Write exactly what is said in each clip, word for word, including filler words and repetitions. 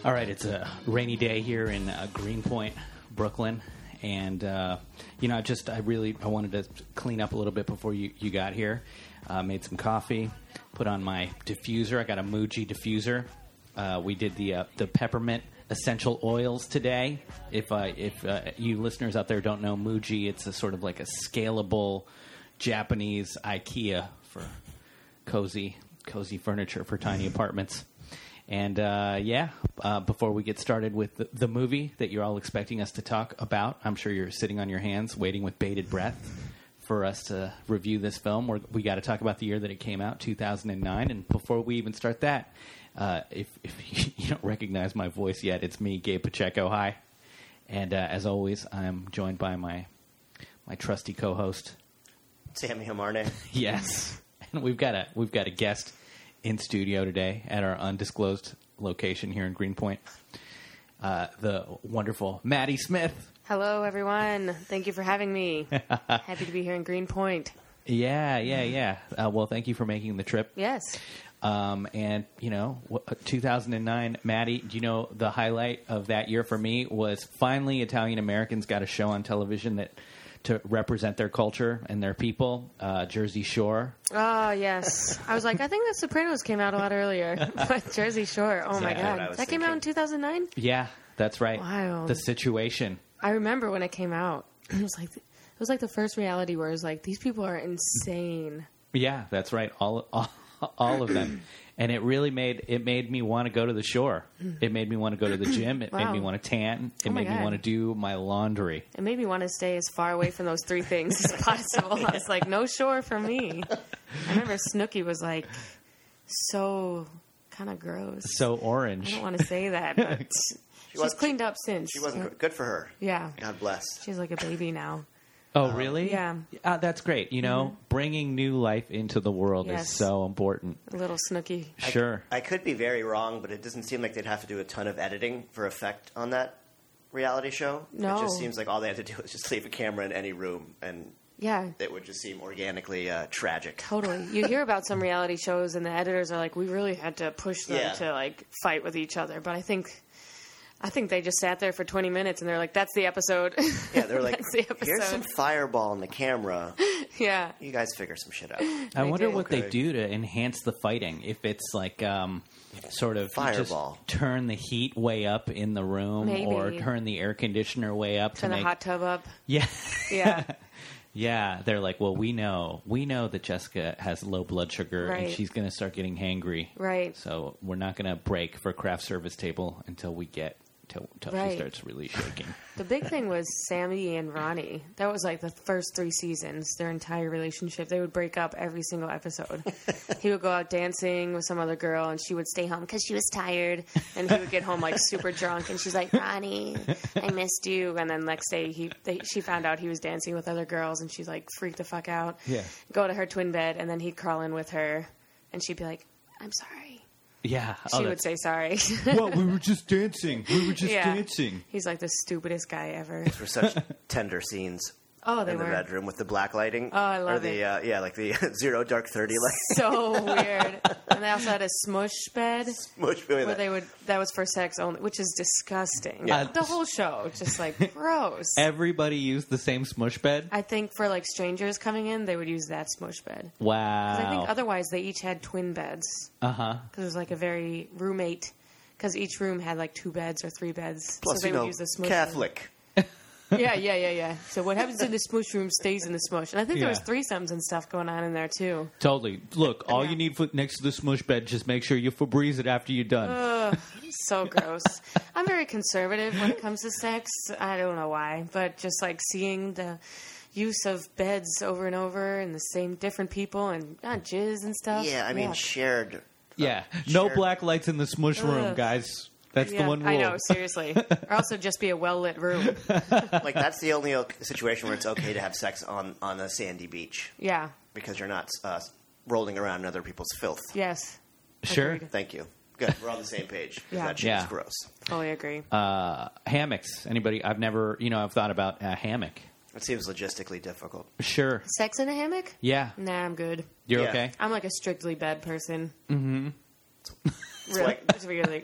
All right, it's a rainy day here in uh, Greenpoint, Brooklyn, and uh, you know, I just I really I wanted to clean up a little bit before you, you got here. Uh, made some coffee, put on my diffuser. I got a Muji diffuser. Uh, we did the uh, the peppermint essential oils today. If uh, if uh, you listeners out there don't know Muji, it's a sort of like a scalable Japanese IKEA for cozy cozy furniture for tiny apartments. And, uh, yeah, uh, before we get started with the, the movie that you're all expecting us to talk about, I'm sure you're sitting on your hands waiting with bated breath for us to review this film. We're, we got to talk about the year that it came out, two thousand nine. And before we even start that, uh, if, if you don't recognize my voice yet, it's me, Gabe Pacheco. Hi. And uh, as always, I'm joined by my my trusty co-host, Sammy Hamarne. Yes. And we've got a we've got a guest in studio today at our undisclosed location here in Greenpoint. Uh, the wonderful Maddie Smith. Hello, everyone. Thank you for having me. Happy to be here in Greenpoint. Yeah, yeah, yeah. Uh, well, thank you for making the trip. Yes. Um, and, you know, two thousand nine, Maddie, do you know the highlight of that year for me was finally Italian Americans got a show on television that to represent their culture and their people, uh, Jersey Shore. Oh, yes. I was like, I think The Sopranos came out a lot earlier. But Jersey Shore, oh, Exactly my what I God. was That came out in two thousand nine? Yeah, that's right. Wow. The Situation. I remember when it came out. It was like it was like the first reality where it was like, these people are insane. Yeah, that's right. All, all, all of them. And it really made it made me want to go to the shore. It made me want to go to the gym. It Wow. made me want to tan. It Oh my made me God. want to do my laundry. It made me want to stay as far away from those three things as possible. I was like, no shore for me. I remember Snooki was like, so kind of gross. So I orange. don't want to say that, but she's was- cleaned up since. She wasn't good. Good for her. Yeah. God bless. She's like a baby now. Oh, really? yeah. Uh, that's great. You know, bringing new life into the world Yes. is so important. A little Snooki. Sure. I could be very wrong, but it doesn't seem like they'd have to do a ton of editing for effect on that reality show. No. It just seems like all they had to do was just leave a camera in any room, and Yeah, it would just seem organically uh, tragic. totally. You hear about some reality shows and the editors are like, we really had to push them Yeah. to like fight with each other. But I think I think they just sat there for twenty minutes and they're like, that's the episode. Yeah, they're like, That's the episode. here's some fireball in the camera. Yeah. You guys figure some shit out. I They wonder did. what they Okay. do to enhance the fighting. If it's like um, sort of you just Fireball. turn the heat way up in the room, Maybe. or turn the air conditioner way up Turn to the make hot tub up. yeah. Yeah. Yeah, they're like, well, we know, we know that Jessica has low blood sugar and Right. she's going to start getting hangry. Right. So we're not going to break for craft service table until we get till, till she Right. starts really shaking. The big thing was Sammy and Ronnie. That was like the first three seasons, their entire relationship. They would break up every single episode. He would go out dancing with some other girl, and she would stay home because she was tired. And he would get home like super drunk, and she's like, Ronnie, I missed you. And then next day, he they, she found out he was dancing with other girls, and she's like freaked the fuck out. Yeah. Go to her twin bed, and then he'd crawl in with her, and she'd be like, I'm sorry. Yeah. She oh, would say sorry. well, we were just dancing. We were just Yeah. dancing. He's like the stupidest guy ever. For such tender scenes Oh, they in the were bedroom with the black lighting. Oh, I love or the, it. Uh, yeah, like the Zero Dark Thirty light. so weird. And they also had a smush bed Much really where that. they would that was for sex only, which is disgusting. Yeah. The whole show, just like gross. Everybody used the same smush bed? I think for like strangers coming in, they would use that smush bed. Wow. 'Cause I think otherwise they each had twin beds uh-huh. because it was like a very roommate. Because each room had like two beds or three beds, Plus, so they you would know, use the smush. Catholic. Yeah, yeah, yeah, yeah. So what happens in the smush room stays in the smush. And I think there was Yeah. threesomes and stuff going on in there too. Totally. Look, all Yeah. you need for, next to the smush bed, just make sure you Febreze it after you're done. Ugh, so gross. I'm very conservative when it comes to sex. I don't know why, but just like seeing the use of beds over and over and the same different people and uh, jizz and stuff. Yeah, I mean, Yuck. shared. yeah. No shared- black lights in the smush room, Ugh. guys. That's Yeah, the one rule. I know, seriously. Or also just be a well lit room. Like, that's the only o- situation where it's okay to have sex on, on a sandy beach Yeah. because you're not uh, rolling around in other people's filth. Yes. Sure. Agreed. Thank you. Good. We're on the same page. 'Cause Yeah. That shit Yeah. is gross. Totally agree. Uh, hammocks. Anybody? I've never, you know, I've thought about a hammock. It seems logistically difficult. Sure. Sex in a hammock? Yeah. Nah, I'm good. You're Yeah. okay? I'm like a strictly bed person. Mm-hmm. Really, like- it's really. It's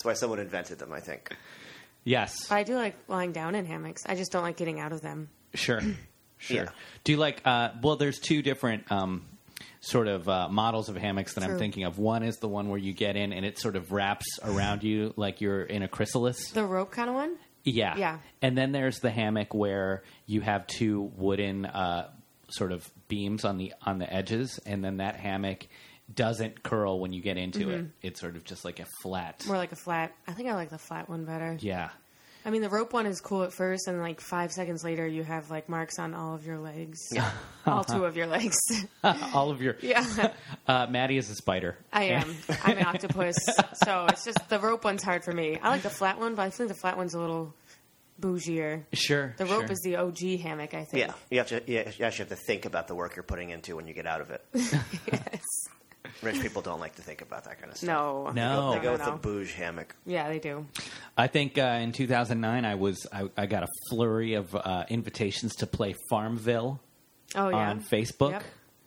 why someone invented them, I think. Yes. But I do like lying down in hammocks. I just don't like getting out of them. Sure. Sure. Yeah. Do you like, uh, well, there's two different um, sort of uh, models of hammocks that I'm True. thinking of. One is the one where you get in and it sort of wraps around you like you're in a chrysalis. The rope kind of one? Yeah. Yeah. And then there's the hammock where you have two wooden uh, sort of beams on the on the edges, and then that hammock doesn't curl when you get into Mm-hmm. it. It's sort of just like a flat. More like a flat. I think I like the flat one better. Yeah. I mean, the rope one is cool at first, and like five seconds later, you have like marks on all of your legs. Yeah. All two of your legs. All of your. Yeah. Uh, Maddie is a spider. I am. I'm an octopus. So it's just the rope one's hard for me. I like the flat one, but I think the flat one's a little bougier. Sure. The rope sure. is the O G hammock, I think. Yeah, you have to. Yeah, you actually have to think about the work you're putting into when you get out of it. Yes. Rich people don't like to think about that kind of stuff. No. No. They go no, with no. the bouge hammock. Yeah, they do. I think uh, in two thousand nine, I was I, I got a flurry of uh, invitations to play Farmville Oh, yeah. on Facebook.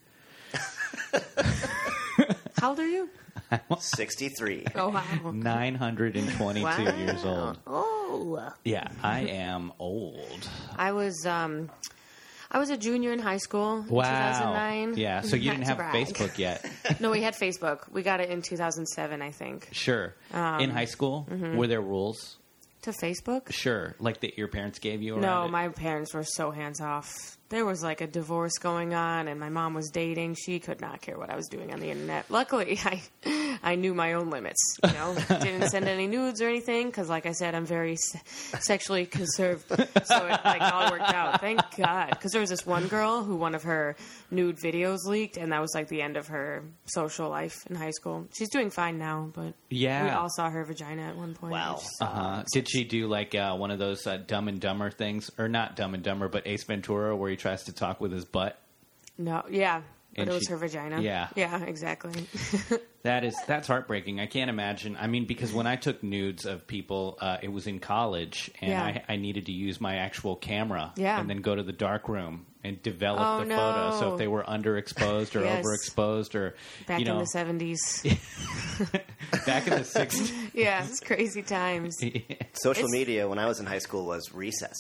Yep. How old are you? sixty-three. Oh, wow. nine hundred twenty-two Wow. years old. Oh. Yeah, I am old. I was um, I was a junior in high school in Wow. two thousand nine. Yeah, so you Not didn't to have brag. Facebook yet. No, we had Facebook. We got it in two thousand seven, I think. Sure. Um, in high school, mm-hmm. were there rules? To Facebook? Sure. Like that your parents gave you? No, around it? my parents were so hands off. There was like a divorce going on, and my mom was dating. She could not care what I was doing on the internet. Luckily, I I knew my own limits. You know, didn't send any nudes or anything because, like I said, I'm very se- sexually conserved. So it like all worked out. Thank God. Because there was this one girl who one of her nude videos leaked, and that was like the end of her social life in high school. She's doing fine now, but Yeah. we all saw her vagina at one point. Wow. which Uh-huh. Did she do like uh, one of those uh, Dumb and Dumber things, or not Dumb and Dumber, but Ace Ventura, where he tries to talk with his butt? No, yeah. But And it was she- her vagina. yeah. Yeah, exactly. That is that's heartbreaking. I can't imagine. I mean, because when I took nudes of people, uh, it was in college, and Yeah. I, I needed to use my actual camera, Yeah. and then go to the dark room and develop Oh, the no. photo. So if they were underexposed or Yes. overexposed, or Back you know, in the seventies. back in the sixties. Yeah, it's crazy times. Social It's- media when I was in high school was recess.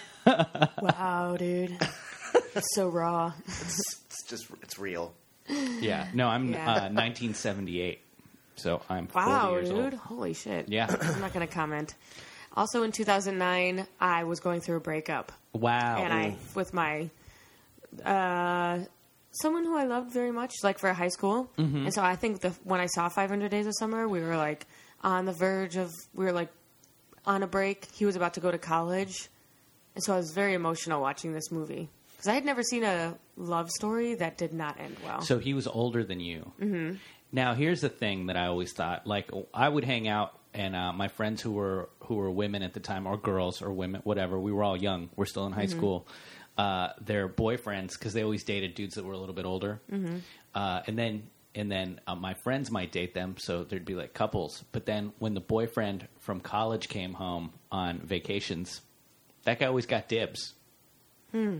Wow, dude. It's so raw. It's just it's real. Yeah, no, I'm Yeah. uh, nineteen seventy-eight, so I'm Wow, forty years dude. old. Holy shit. Yeah. I'm not going to comment. Also in two thousand nine, I was going through a breakup. Wow. And I, with my, uh, someone who I loved very much, like for high school. Mm-hmm. And so I think the when I saw five hundred Days of Summer, we were like on the verge of, we were like on a break. He was about to go to college. And so I was very emotional watching this movie. Because I had never seen a love story that did not end well. So he was older than you. Mm-hmm. Now, here's the thing that I always thought: like, I would hang out, and uh, my friends who were who were women at the time, or girls, or women, whatever. We were all young. We're still in high Mm-hmm. school. Uh, their boyfriends, because they always dated dudes that were a little bit older, Mm-hmm. uh, and then and then uh, my friends might date them, so there'd be like couples. But then when the boyfriend from college came home on vacations, that guy always got dibs. Hmm.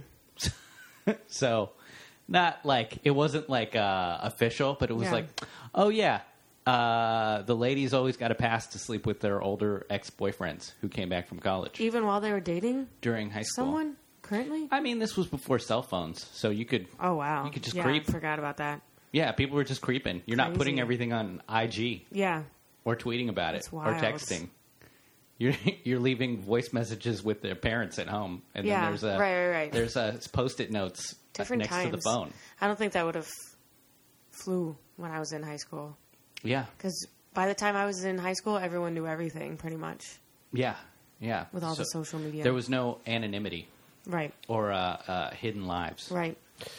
So, not like it wasn't like uh, official, but it was Yeah. like, oh yeah, uh, the ladies always got a pass to sleep with their older ex boyfriends who came back from college Even while they were dating during high school. someone currently? I mean, this was before cell phones, so you could. Oh, wow. You could just yeah, creep. I forgot about that. Yeah, people were just creeping. You're not Crazy. putting everything on I G Yeah. or tweeting about That's it or wild. texting. You're you're leaving voice messages with their parents at home, and Yeah, then there's a right, right, right. there's a post-it notes Different next times. to the phone. I don't think that would have flew when I was in high school. Yeah, Because by the time I was in high school, everyone knew everything, pretty much, yeah, yeah. with all the So social media. there was no anonymity Right, or uh, uh, hidden lives. right.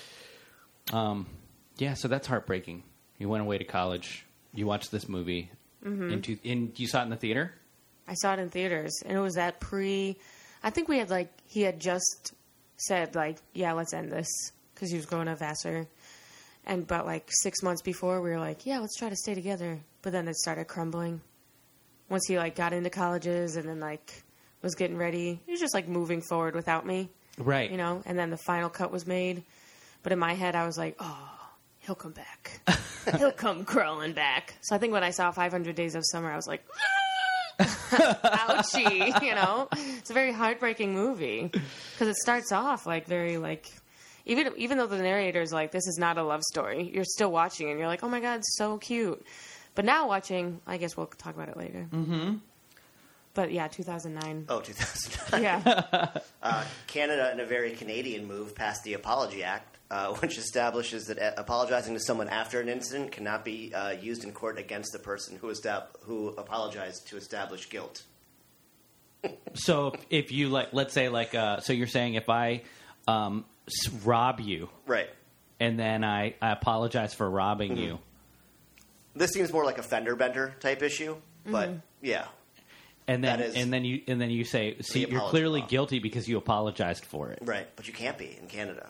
Um, yeah, so that's heartbreaking. You went away to college. You watched this movie. Mm-hmm. Into in you saw it in the theater. I saw it in theaters, and it was that pre. I think we had like he had just said like, yeah, let's end this because he was going to Vassar, and but like six months before we were like, yeah, let's try to stay together. But then it started crumbling once he like got into colleges and then like was getting ready. He was just like moving forward without me, Right. you know. And then the final cut was made, but in my head I was like, oh, he'll come back. He'll come crawling back. So I think when I saw five hundred Days of Summer, I was like, ouchie, you know? It's a very heartbreaking movie because it starts off like very like even even though the narrator's like this is not a love story, you're still watching and you're like, oh my god, it's so cute. But now watching, I guess we'll talk about it later. Mm-hmm. But yeah, two thousand nine. Oh, two thousand nine. Yeah. uh, Canada, in a very Canadian move, passed the Apology Act, uh, which establishes that uh, apologizing to someone after an incident cannot be uh, used in court against the person who, estab- who apologized to establish guilt. So if you like, let's say like, uh, so you're saying if I um, s- rob you, Right. and then I, I apologize for robbing Mm-hmm. you, This seems more like a fender bender type issue, but Mm-hmm. yeah. and then That is and then you and then you say, see, you're apology clearly law. guilty because you apologized for it. Right. But you can't be in Canada.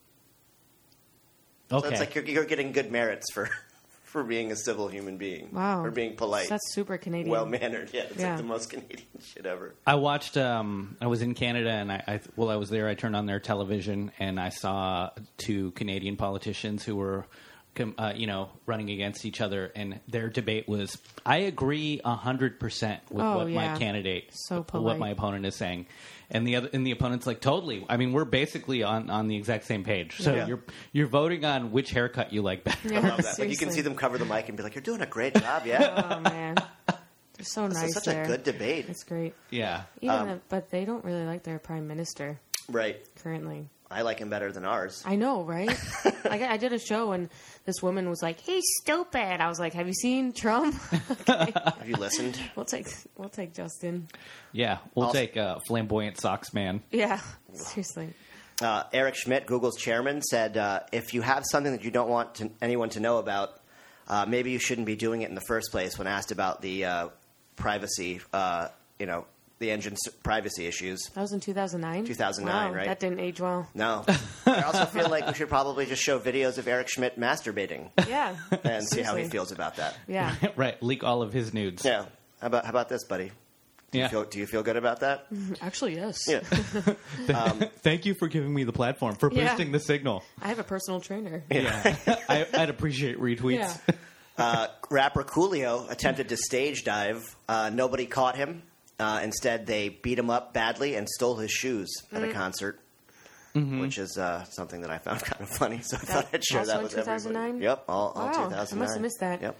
Okay. So it's like you're, you're getting good merits for, for being a civil human being. Wow. Or being polite. That's super Canadian. well-mannered. Yeah, it's Yeah. like the most Canadian shit ever. I watched. Um, I was in Canada, and I, I while I was there, I turned on their television, and I saw two Canadian politicians who were, com- uh, you know, running against each other, and their debate was, "I agree a hundred percent with Oh, what yeah. my candidate, So what polite. my opponent is saying," and the other, and the opponent's like, "Totally. I mean, we're basically on, on the exact same page. So Yeah. you're you're voting on which haircut you like better." Yeah, I love that. Like you can seriously. see them cover the mic and be like, "You're doing a great job, yeah." Oh man, they're so This nice is such there. a good debate, It's great. Yeah. Even Um, the, but they don't really like their prime minister right? currently. I like him better than ours. I know, right? like I did a show and this woman was like, "He's stupid." I was like, "Have you seen Trump?" Have you listened? we'll take we'll take Justin. Yeah. We'll Also- take uh, flamboyant socks man. Yeah, seriously. Uh, Eric Schmidt, Google's chairman, said, uh, "If you have something that you don't want to, anyone to know about, uh, maybe you shouldn't be doing it in the first place." When asked about the uh, privacy, uh, you know, the engine's privacy issues. That was in two thousand nine. two thousand nine, wow, right? That didn't age well. No, I also feel like we should probably just show videos of Eric Schmidt masturbating Yeah. and see how he Seriously. feels about that. Yeah. Right. Leak all of his nudes. Yeah. How about how about this, buddy? Do you Yeah. feel, do you feel good about that? Actually, yes. Yeah. Thank you for giving me the platform for Yeah. boosting the signal. I have a personal trainer. Yeah, I, I'd appreciate retweets. Yeah. Uh, rapper Coolio attempted to stage dive. Uh, nobody caught him. Uh, instead, they beat him up badly and stole his shoes at Mm. a concert, Mm-hmm. which is uh, something that I found kind of funny. So I thought I'd share also that in with two thousand nine? everybody. Yep, all, all Wow, two thousand nine. I must have missed that. Yep,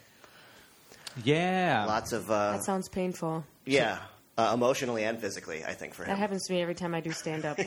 Yeah, lots of uh, That sounds painful. yeah, uh, emotionally and physically. I think for That him, happens to me every time I do stand up.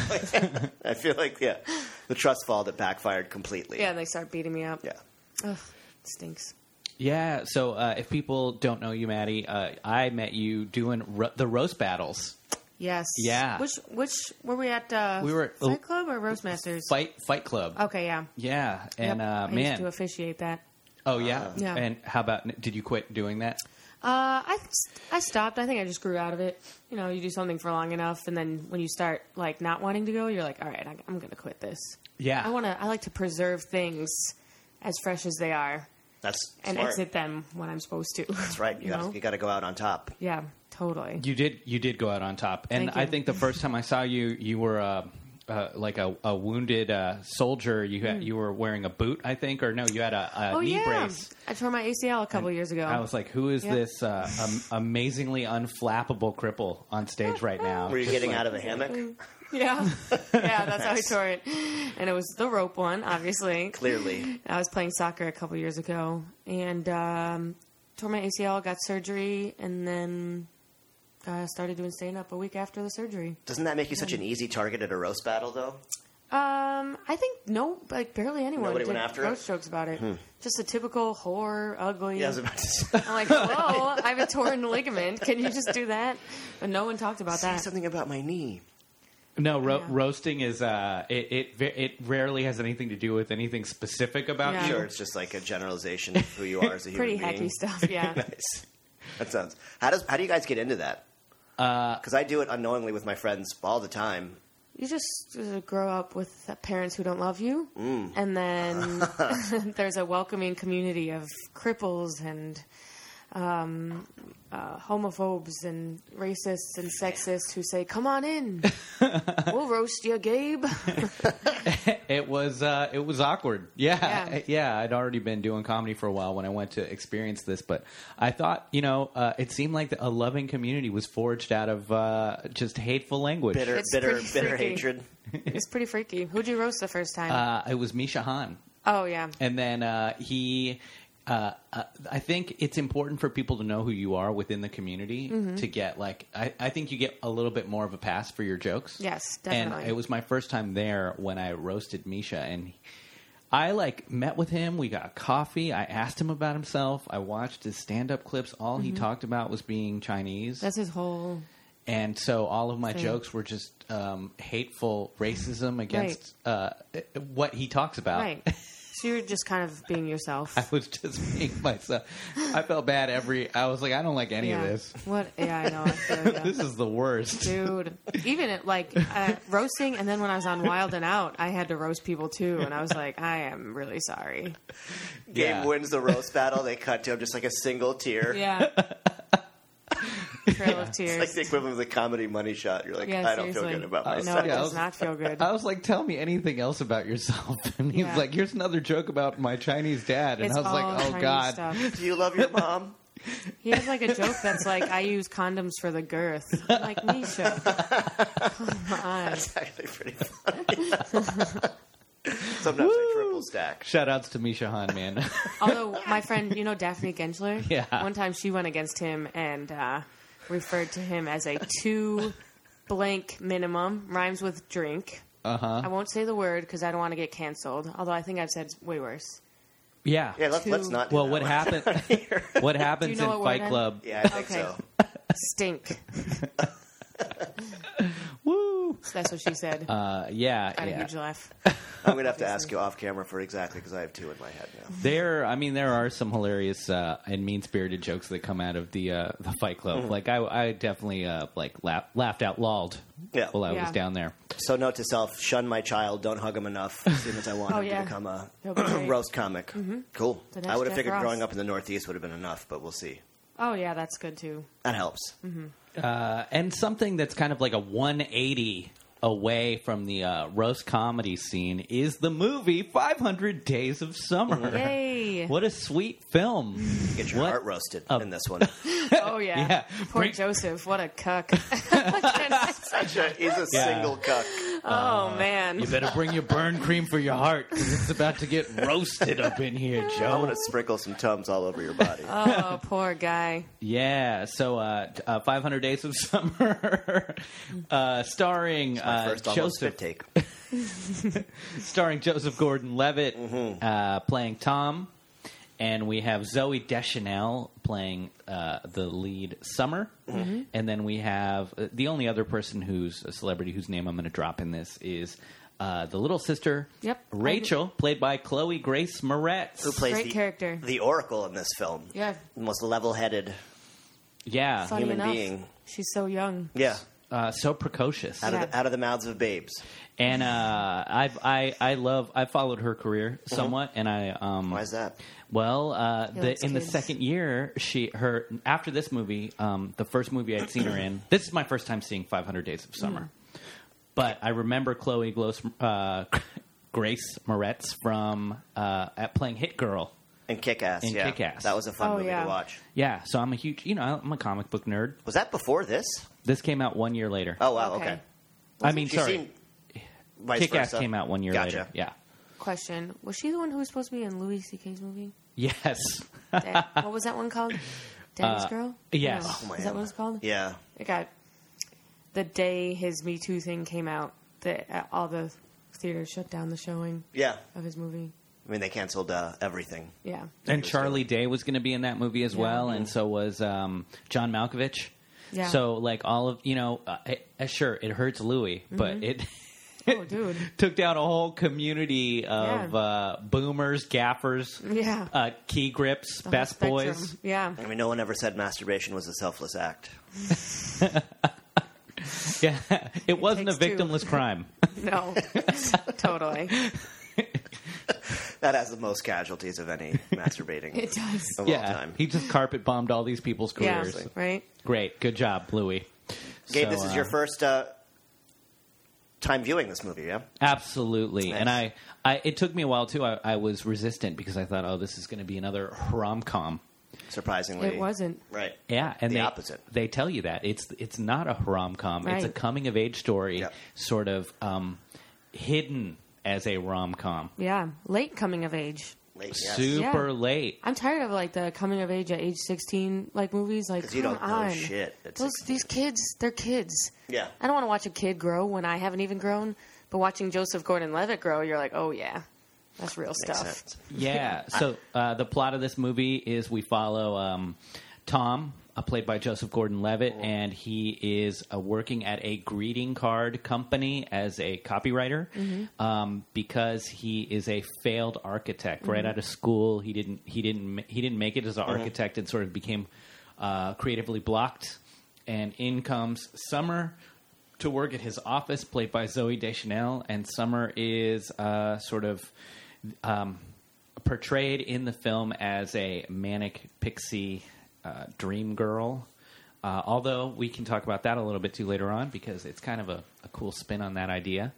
I feel like yeah, the trust fall that backfired completely. Yeah, and they start beating me up. yeah. Ugh, it stinks. yeah. So uh, if people don't know you, Maddie, uh, I met you doing ro- the roast battles. Yes. Yeah. Which which were we at? Uh, We were at- Fight Club or Roastmasters? Fight Fight Club. Okay, yeah. Yeah, and Yep. uh, I used man, to officiate that. oh yeah, Yeah. And how about did you quit doing that? Uh, I I stopped. I think I just grew out of it. You know, you do something for long enough, and then when you start like not wanting to go, you're like, all right, I, I'm going to quit this. Yeah, I want to. I like to preserve things as fresh as they are That's and smart. exit them when I'm supposed to. That's right. You, You got know? you got to go out on top. Yeah, totally. You did. You did go out on top, and Thank I you. think the first time I saw you, you were uh, uh, like a, a wounded uh, soldier. You had, you were wearing a boot, I think, or no? You had a, a Oh knee yeah, brace. I tore my A C L a couple years ago. I was like, "Who is Yep. this uh, um, amazingly unflappable cripple on stage right now?" Were you Just getting like- out of a hammock? yeah, yeah, that's how I tore it, and it was the rope one, obviously. Clearly. I was playing soccer a couple years ago and um, tore my A C L, got surgery, and then uh, started doing stand up a week after the surgery. Doesn't that make you such an easy target at a roast battle, though? Um, I think no, like barely anyone Nobody did went after roast it? jokes about it. Just a typical whore, ugly. Yeah, I was about to say. I'm like, hello, I have a torn ligament. Can you just do that? But no one talked about Say that. something about my knee. No, ro- Yeah. roasting is uh, it, it ve- it rarely has anything to do with anything specific about Yeah. you. Sure, it's just like a generalization of who you are as a human Pretty being. hacky stuff, yeah. Nice. That sounds. How does how do you guys get into that? Because I do it unknowingly with my friends all the time. You just uh, grow up with parents who don't love you, and then there's a welcoming community of cripples and um, uh, homophobes and racists and sexists who say, "Come on in, we'll roast you, Gabe." It was uh, it was awkward. Yeah, Yeah. yeah. I'd already been doing comedy for a while when I went to experience this, but I thought, you know, uh, it seemed like a loving community was forged out of uh, just hateful language. Bitter, It's bitter, pretty bitter freaky. hatred. It's pretty freaky. Who'd you roast the first time? Uh, it was Misha Han. oh yeah, And then uh, he, uh, uh, I think it's important for people to know who you are within the community Mm-hmm. to get like, I, I think you get a little bit more of a pass for your jokes. yes, definitely. And it was my first time there when I roasted Misha, and I like met with him. We got coffee. I asked him about himself. I watched his stand-up clips. All he talked about was being Chinese. That's his whole. And so all of my Thing. jokes were just um, hateful racism against uh, what he talks about. Right. So you're just kind of being yourself. I was just being myself. I felt bad every. I was like, I don't like any yeah. of this. What? Yeah, I know. I feel ya. This is the worst. Dude, even at, like uh, roasting, and then when I was on Wild and Out, I had to roast people too, and I was like, I am really sorry. Gabe Yeah. wins the roast battle. They cut to him just like a single tear. Yeah. Trail of It's tears. like the equivalent of the comedy money shot. You're like, Yeah, I don't seriously. feel good about Uh, myself. no, it Yeah, I does was- not feel good. I was like, tell me anything else about yourself. And he Yeah. was like, here's another joke about my Chinese dad. And It's I was all like, oh, Chinese God. stuff. Do you love your mom? He has like a joke that's like, I use condoms for the girth. I'm like, Misha, come on. That's actually pretty funny. Sometimes I triple stack. Shout outs to Misha Han, man. Although my friend, you know Daphne Genschler? Yeah. One time she went against him and uh, referred to him as a two blank minimum, rhymes with drink. Uh-huh. I won't say the word because I don't want to get canceled, although I think I've said way worse. Yeah. Yeah, let's, Two- let's not do Well, that what one. happened? What happens Do you know in what Fight word I- Club? Yeah, I think Okay. so. Stink. Woo! That's what she said. Uh, yeah, I had a yeah. huge laugh. I'm going to have to ask you off camera for exactly because I have two in my head now. There, I mean, there are some hilarious uh, and mean-spirited jokes that come out of the uh, the Fight Club. Mm-hmm. Like I, I definitely uh, like laugh, laughed out loud Yeah. while I Yeah. was down there. So note to self, shun my child, don't hug him enough, as soon as I want Oh, him yeah. to become a He'll be great. roast comic. Cool. The next I would have Jeff figured Ross. growing up in the Northeast would have been enough, but we'll see. Oh, yeah, that's good too. That helps. Uh, and something that's kind of like a one eighty away from the uh, roast comedy scene is the movie five hundred Days of Summer. Yay. What a sweet film. Get your What heart roasted a- in this one. Oh, yeah. Yeah. Poor Bring- Joseph. What a cuck. Such a, he's a Yeah. single cuck. Oh, man. You better bring your burn cream for your heart because it's about to get roasted up in here, I'm Joe. going to sprinkle some Tums all over your body. Oh, poor guy. Yeah, so uh, t- uh, five hundred Days of Summer, uh, starring my uh, first almost Joseph, spit take. starring Joseph Gordon-Levitt Mm-hmm. uh, playing Tom, and we have Zoe Deschanel playing uh, the lead Summer, Mm-hmm. and then we have uh, the only other person who's a celebrity whose name I'm going to drop in this is uh, the little sister, Yep. Rachel, played by Chloe Grace Moretz. Who plays Great the, character. the Oracle in this film. Yeah. The most level-headed Yeah, Funny human enough. being. She's so young. Yeah. uh, so precocious. Out, of Yeah. the, out of the mouths of babes. And uh, I've, I I love I followed her career somewhat, and I um Why is that? well uh, He the, likes in the kids. second year she her after this movie um, the first movie I'd seen her in, this is my first time seeing five hundred Days of Summer, but I remember Chloe Glos, uh, Grace Moretz from uh, at playing Hit Girl. And Kick-Ass, And yeah. Kick-Ass. That was a fun Oh, movie yeah. to watch. Yeah, so I'm a huge you know I'm a comic book nerd. Was that before this? This came out one year later. Oh, wow, Okay. okay. I mean, She's sorry, seen vice Kick Ass versa. came out one year Gotcha. later. Yeah. Question. Was she the one who was supposed to be in Louis C K's movie? Yes. Da- what was that one called? Daddy's Uh, Girl? yes. No. Oh, Is that man. what it's called? Yeah. It got the day his Me Too thing came out. The, uh, all the theaters shut down the showing Yeah. of his movie. I mean, they canceled uh, everything. Yeah. And Charlie Day was going to be in that movie as Yeah. well, and so was um, John Malkovich. Yeah. So, like, all of, you know, uh, it, uh, sure, it hurts Louis, but it Oh, dude. took down a whole community of Yeah. uh, boomers, gaffers, Yeah. uh, key grips, The whole best spectrum. boys. Yeah. I mean, no one ever said masturbation was a selfless act. Yeah, it wasn't a takes two. victimless crime. No. Totally. That has the most casualties of any masturbating It does. of Yeah, all time. he just carpet bombed all these people's Yeah, careers. right? Great, good job, Louie. Gabe, So, this is uh, your first uh, time viewing this movie, yeah? Absolutely, Nice. and I, I, it took me a while too. I, I was resistant because I thought, oh, this is going to be another rom com. Surprisingly. It wasn't. Right. Yeah, and The they, opposite. They tell you that it's it's not a rom com. It's a Right. coming of age story, Yep. sort of um, hidden as a rom com. Yeah, late coming of age. Late, yes. Super Yeah. late. I'm tired of like the coming of age at age sixteen like movies. Like, 'Cause you come don't know on. shit at Those sixteen. these kids, they're kids. Yeah. I don't want to watch a kid grow when I haven't even grown. But watching Joseph Gordon-Levitt grow, you're like, oh yeah, that's real Makes stuff. sense. Yeah. So uh, the plot of this movie is we follow um, Tom, uh, played by Joseph Gordon-Levitt, and he is uh, working at a greeting card company as a copywriter um, because he is a failed architect. Right out of school, he didn't he didn't ma- he didn't make it as an architect and sort of became uh, creatively blocked. And in comes Summer to work at his office, played by Zoe Deschanel, and Summer is uh, sort of um, portrayed in the film as a manic pixie uh, dream girl. Uh, although we can talk about that a little bit too later on because it's kind of a, a cool spin on that idea.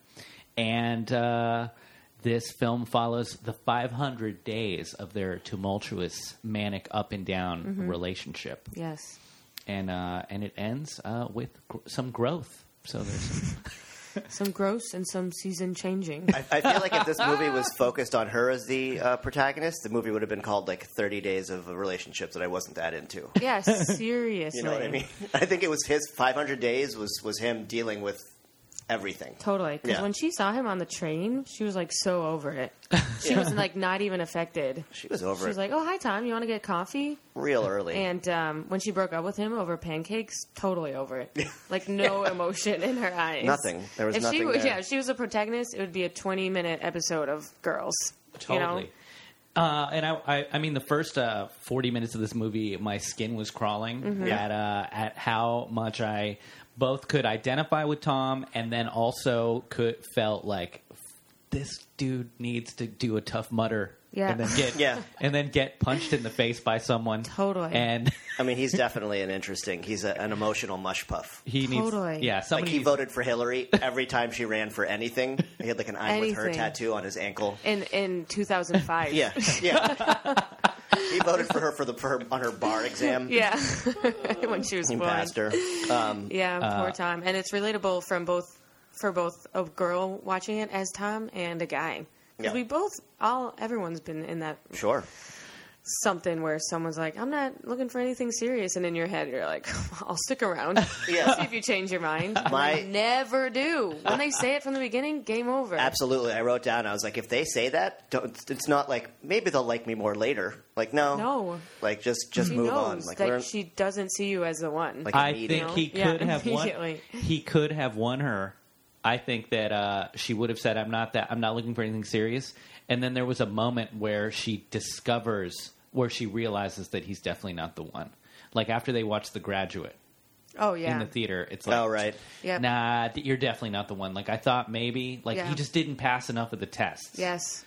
And uh, this film follows the five hundred days of their tumultuous, manic, up and down relationship, Yes. and uh, and it ends uh, with gr- some growth. So there's some Some gross and some season changing. I, I feel like if this movie was focused on her as the uh, protagonist, the movie would have been called like thirty days of relationships that I wasn't that into. Yeah, seriously. You know what I mean? I think it was his five hundred days was, was him dealing with everything. Totally. Because Yeah. when she saw him on the train, she was like so over it. She was like not even affected. She was over She was it like, "Oh, hi, Tom. You want to get coffee?" real early. And um, when she broke up with him over pancakes, totally over it. Like no emotion in her eyes. Nothing. There was if nothing she, w- there. Yeah, if she was a protagonist, it would be a twenty-minute episode of Girls. You know? Totally. Uh, and I, I, I mean, the first uh, forty minutes of this movie, my skin was crawling Mm-hmm. at uh, at how much I both could identify with Tom, and then also could felt like this dude needs to do a Tough Mudder, Yeah. and then get Yeah. and then get punched in the face by someone. Totally. And I mean, he's definitely an interesting. He's a, an emotional mush puff. he needs, Totally. yeah, Like somebody he needs- voted for Hillary every time she ran for anything. He had like an "I'm with her" Anything. tattoo on his ankle. In in two thousand five. Yeah, yeah. He voted for her for the for her, on her bar exam. Yeah. When she was He born. passed her. Um, Yeah, Uh, poor Tom. And it's relatable from both for both a girl watching it as Tom and a guy. Because Yeah. we both, all, everyone's been in that sure. something where someone's like, I'm not looking for anything serious. And in your head, you're like, I'll stick around. Yeah. See if you change your mind. My- They never do. When they say it from the beginning, game over. Absolutely. I wrote down, I was like, if they say that, don't, it's not like, maybe they'll like me more later. Like, no. No. Like, just just She move knows on. Like, that learn, she doesn't see you as the one. Like- I immediately. think he Yeah, could have won. immediately. He could have won her. I think that uh, she would have said, "I'm not that. I'm not looking for anything serious." And then there was a moment where she discovers, where she realizes that he's definitely not the one. Like after they watch The Graduate oh, in yeah. the theater, it's like, oh, right. Yep. nah, th- you're definitely not the one. Like I thought maybe, like Yeah. he just didn't pass enough of the tests. Yes.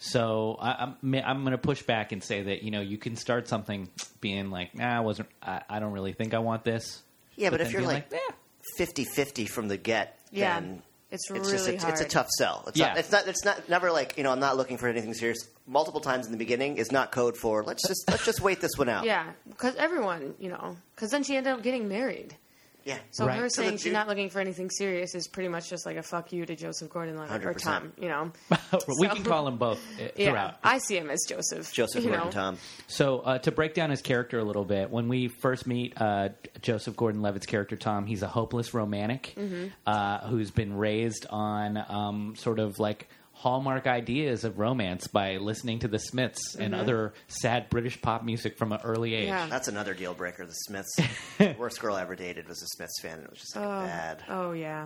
So I, I'm I'm going to push back and say that you know you can start something being like, nah, I wasn't. I, I don't really think I want this. Yeah, but, then if you're being like eh. fifty-fifty from the get, Yeah. then It's it's really just a, hard. it's a tough sell. It's Yeah. not, it's not. It's not. Never like you know. I'm not looking for anything serious. Multiple times in the beginning is not code for let's just let's just wait this one out. Yeah, because everyone, you know, because then she ended up getting married. Yeah. So Right. her So saying the she's dude- not looking for anything serious is pretty much just like a fuck you to Joseph Gordon-Levitt or one hundred percent. Tom, you know. we So- can call them both uh, Yeah, throughout. I see him as Joseph. Joseph you Gordon know. Tom. So uh, to break down his character a little bit, when we first meet uh, Joseph Gordon-Levitt's character Tom, he's a hopeless romantic uh, who's been raised on um, sort of like hallmark ideas of romance by listening to the Smiths and other sad British pop music from an early age. Yeah. That's another deal breaker. The Smiths. The worst girl I ever dated was a Smiths fan, and it was just like bad. Oh yeah.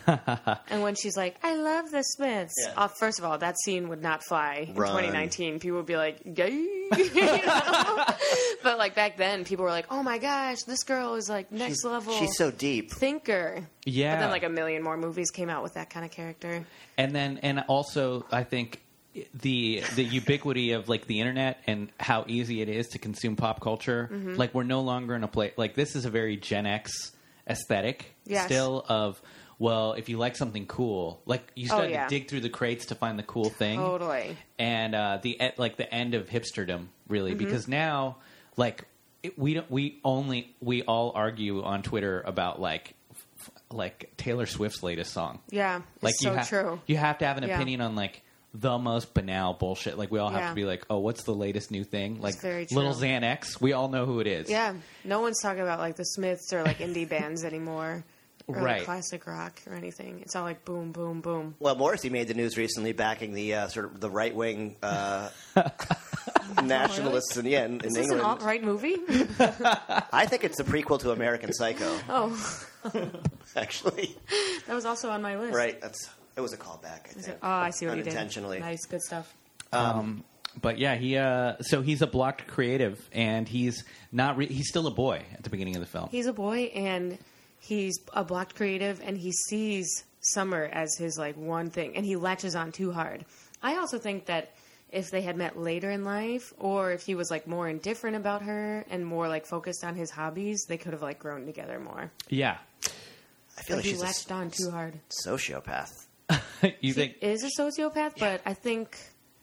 And when she's like, "I love the Smiths," Yeah. uh, first of all, that scene would not fly in Run. twenty nineteen. People would be like, "Gay," you know? But like back then, people were like, "Oh my gosh, this girl is like next she's, level She's so deep. thinker." Yeah. But then like a million more movies came out with that kind of character. And then, and also, I think the the ubiquity of like the internet and how easy it is to consume pop culture. Mm-hmm. Like we're no longer in a place like this is a very Gen X aesthetic Yes. still of well, if you like something cool, like you start Oh, yeah. to dig through the crates to find the cool thing. Totally. And uh, the e- like the end of hipsterdom, really, Mm-hmm. because now, like it, we don't, we only we all argue on Twitter about like f- like Taylor Swift's latest song. Yeah. Like It's you so ha- true. You have to have an Yeah. opinion on like the most banal bullshit. Like we all have Yeah. to be like, oh, what's the latest new thing? Like very Little true. Xanax. We all know who it is. Yeah. No one's talking about like the Smiths or like indie bands anymore. Or Right. like classic rock or anything. It's all like boom, boom, boom. Well, Morrissey made the news recently, backing the uh, sort of the right wing uh, nationalists, and yeah, in, in Is this an England. alt-right movie? I think it's the prequel to American Psycho. Oh, Actually, that was also on my list. right? That's it was a callback. I Is think. it- Oh, I see what you did. Unintentionally. Nice, good stuff. Um, but yeah, he uh, so he's a blocked creative, and he's not. Re- he's still a boy at the beginning of the film. He's a boy, and he's a blocked creative, and he sees Summer as his like one thing, and he latches on too hard. I also think that if they had met later in life, or if he was like more indifferent about her and more like focused on his hobbies, they could have like grown together more. Yeah, I feel But like he she's latched a on too hard. sociopath. you He think? is a sociopath, but I think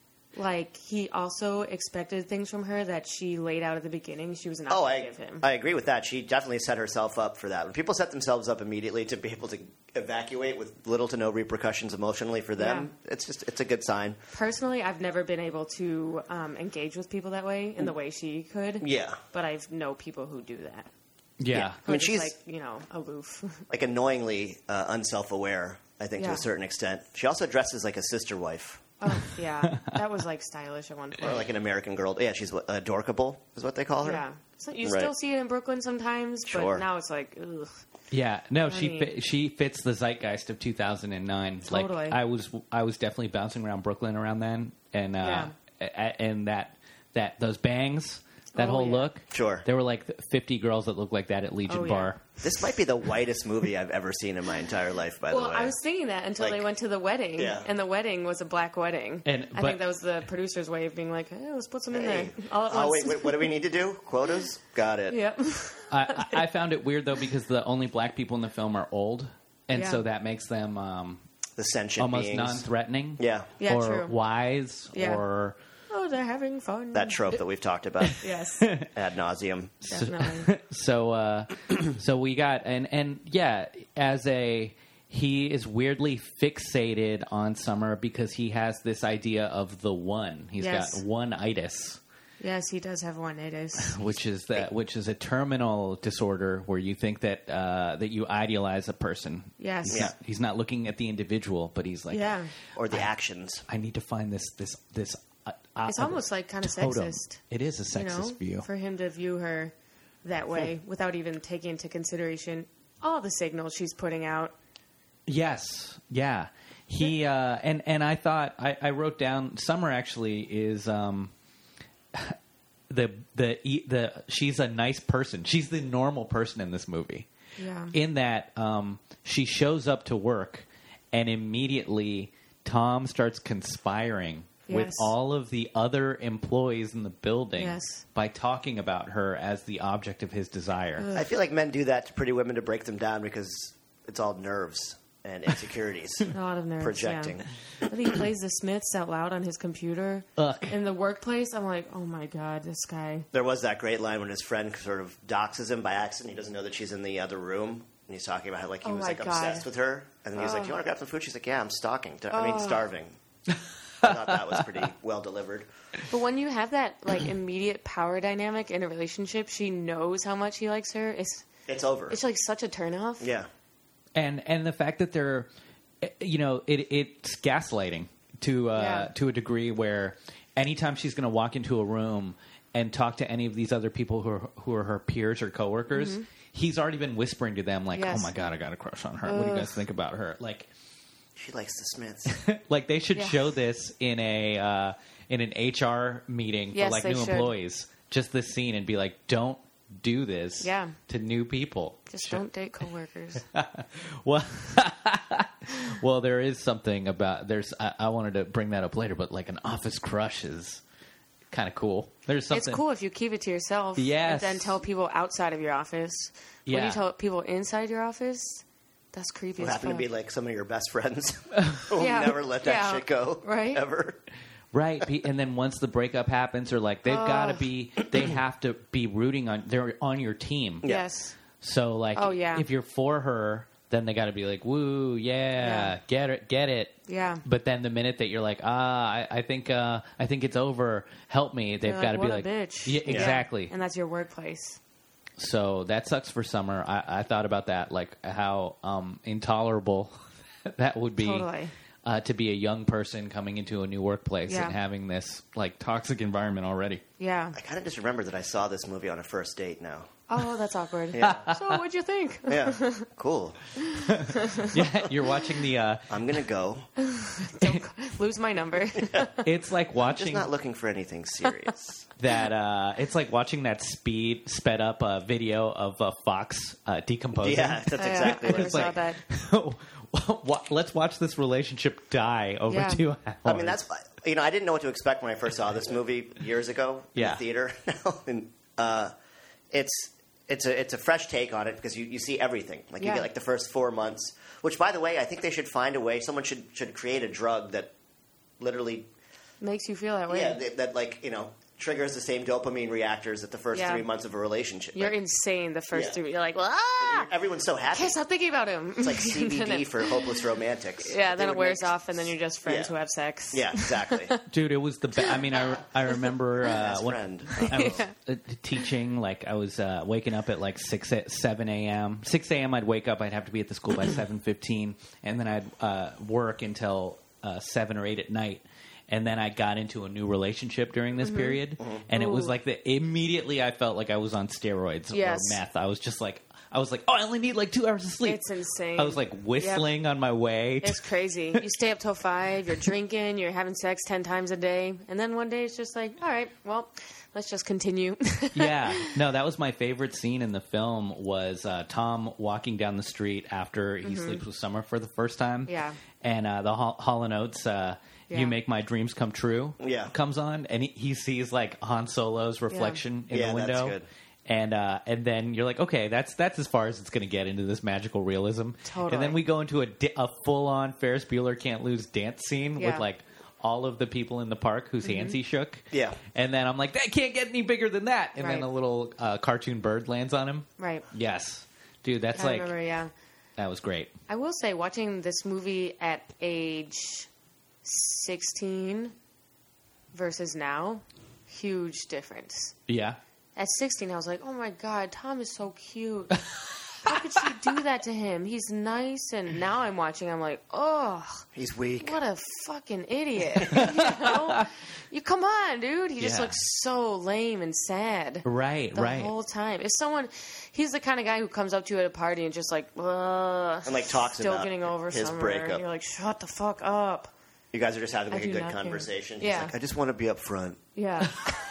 like he also expected things from her that she laid out at the beginning. She was not Oh, going I to give him. I agree with that. She definitely set herself up for that. When people set themselves up immediately to be able to evacuate with little to no repercussions emotionally for them, it's just it's a good sign. Personally, I've never been able to um, engage with people that way in the way she could. Yeah. But I know people who do that. Yeah. Yeah. Who I mean, are just, she's- like, you know, aloof. Like annoyingly uh, unself-aware, I think, to Yeah. a certain extent. She also dresses like a sister wife. Oh, yeah. That was like stylish at one point. Or like an American girl. Yeah, she's what, adorkable is what they call her. Yeah. So you Right. still see it in Brooklyn sometimes, Sure. but now it's like, ugh. Yeah, no, I she mean- fi- she fits the zeitgeist of two thousand nine. Totally. Like I was I was definitely bouncing around Brooklyn around then, and uh, a- a- and that that those bangs, that Oh, whole yeah. look. Sure. There were like fifty girls that looked like that at Legion Oh, yeah. Bar. This might be the whitest movie I've ever seen in my entire life, by Well, the way. I was thinking that until Like- they went to the wedding, Yeah. and the wedding was a black wedding. And- I but- think that was the producer's way of being like, hey, let's put some in Hey. there all at Oh, once. wait, wait, what do we need to do? Quotas? Got it. Yep. I, I I found it weird though because the only black people in the film are old, and Yeah. so that makes them um, The sentient almost beings. non-threatening. Yeah. Yeah, or true. wise, Yeah. or Oh, they're having fun. That trope that we've talked about Yes, ad nauseum. definitely. so uh, so we got and and yeah, as a he is weirdly fixated on Summer because he has this idea of the one. He's Yes. got one-itis, Yes, he does have one. It is. which is that which is a terminal disorder where you think that uh, that you idealize a person. Yes. He's, not, he's not looking at the individual, but he's like, Yeah. Or the actions. I need to find this this this. Uh, uh, It's almost like kind of totem. sexist. It is a You sexist know, view. for him to view her that way without even taking into consideration all the signals she's putting out. Yes, yeah. He uh, and and I thought I, I wrote down Summer actually is um, the the the she's a nice person. She's the normal person in this movie. Yeah. In that um, she shows up to work and immediately Tom starts conspiring with Yes. all of the other employees in the building Yes. by talking about her as the object of his desire. I feel like men do that to pretty women to break them down because it's all nerves and insecurities. A lot of nerves. Projecting. Yeah. But he plays the Smiths out loud on his computer Ugh. in the workplace. I'm like, oh my god, this guy. There was that great line when his friend sort of doxes him by accident. He doesn't know that she's in the other room. And he's talking about how like he Oh was my like God. obsessed with her. And then he was like, Oh. "Do you want to grab some food?" She's like, "Yeah, I'm stalking. I mean, Oh. starving." I thought that was pretty well delivered. But when you have that like immediate power dynamic in a relationship, she knows how much he likes her. It's It's over. it's like such a turnoff. yeah. and and the fact that they're, you know, it it's gaslighting to uh, Yeah. to a degree where anytime she's going to walk into a room and talk to any of these other people who are who are her peers or coworkers, he's already been whispering to them like, Yes. "Oh my god, I got a crush on her. What do you guys think about her?" Like, She likes the Smiths. like they should Yeah. show this in a uh, in an H R meeting Yes, for like they new should. employees. Just this scene and be like, "Don't do this Yeah. to new people." Just Show- don't date coworkers. Well, Well, there is something about there's. I, I wanted to bring that up later, but like an office crush is kind of cool. There's something. It's cool if you keep it to yourself. Yes. And then tell people outside of your office. Yeah. When you tell people inside your office, that's creepy Who as happen to fuck. be like some of your best friends who Yeah. never let that Yeah. shit go, Right? Ever. Right, Pe- and then once the breakup happens, or like they've got to be, they have to be rooting on. They're on your team. Yes. So like, Oh, yeah. if you're for her, then they got to be like, "Woo, yeah, Yeah. get it, get it." Yeah. But then the minute that you're like, "Ah, I, I think, uh, I think it's over. Help me," they've You're got to like, be "What a like, bitch." "Yeah, Yeah. exactly." And that's your workplace. So that sucks for Summer. I, I thought about that, like how um, intolerable that would be. Totally. Uh, to be a young person coming into a new workplace Yeah. and having this like toxic environment already. Yeah. I kind of just remember that I saw this movie on a first date now. Oh, that's awkward. Yeah. So what'd you think? Yeah, cool. Yeah, you're watching the. Uh, I'm going to go. Lose my number. it's like Just watching not looking for anything serious. that. Uh, it's like watching that speed sped up uh, video of uh, Fox uh, decomposing. Yeah, that's exactly I what never It's saw like- that. Wa- Let's watch this relationship die over Yeah. two hours. I mean, that's you know, I didn't know what to expect when I first saw this movie years ago Yeah. in the theater. and uh, it's it's a it's a fresh take on it because you, you see everything. Like you Yeah. get like the first four months. Which, by the way, I think they should find a way. Someone should should create a drug that literally, Makes you feel that way. yeah, that, that like you know triggers the same dopamine reactors at the first Yeah. three months of a relationship. You're Like, insane the first Yeah. three. You're like, well, ah! everyone's so happy. Can't stop thinking about him. It's like C B D for hopeless romantics. Yeah, They then it would wears make- off, and then you're just friends Yeah. who have sex. Yeah, exactly. Dude, it was the best. I mean, I, I remember uh, Best when friend. I was uh, teaching, like, I was uh, waking up at like six, seven a.m. six a.m. I'd wake up. I'd have to be at the school by seven fifteen, and then I'd uh, work until uh, seven or eight at night. And then I got into a new relationship during this period, and it was Ooh. like the immediately I felt like I was on steroids Yes. or meth. I was just like, I was like, oh, I only need like two hours of sleep. It's insane. I was like whistling on my way. to- It's crazy. You stay up till five, you're drinking, you're having sex ten times a day, and then one day it's just like, all right, well, let's just continue. Yeah, no, that was my favorite scene in the film was uh, Tom walking down the street after he sleeps with Summer for the first time. Mm-hmm. Yeah. And uh, the Hall, Hall and Oates, uh, Yeah. "You Make My Dreams Come True," Yeah. comes on, and he, he sees like Han Solo's reflection in Yeah, the that's window. good. And uh, and then you're like, okay, that's that's as far as it's going to get into this magical realism. Totally. And then we go into a, di- a full on Ferris Bueller Can't Lose dance scene Yeah. with like all of the people in the park whose hands he shook. Yeah. And then I'm like, that can't get any bigger than that. And then Right. a little uh, cartoon bird lands on him. Right. Yes, dude, that's I like remember, yeah. that was great. I will say, watching this movie at age sixteen versus now, huge difference. Yeah. At sixteen, I was like, oh my God, Tom is so cute. How could she do that to him? He's nice. And now I'm watching, I'm like, oh, He's weak. what a fucking idiot. You know? You come on, dude. He just Yeah. looks so lame and sad. Right. The right. whole time. If someone, he's the kind of guy who comes up to you at a party and just like, ugh, And, like, talks still about getting over his summer. breakup. You're like, shut the fuck up. You guys are just having like I a do good not care. conversation. He's Yeah. like, I just want to be up front. Yeah.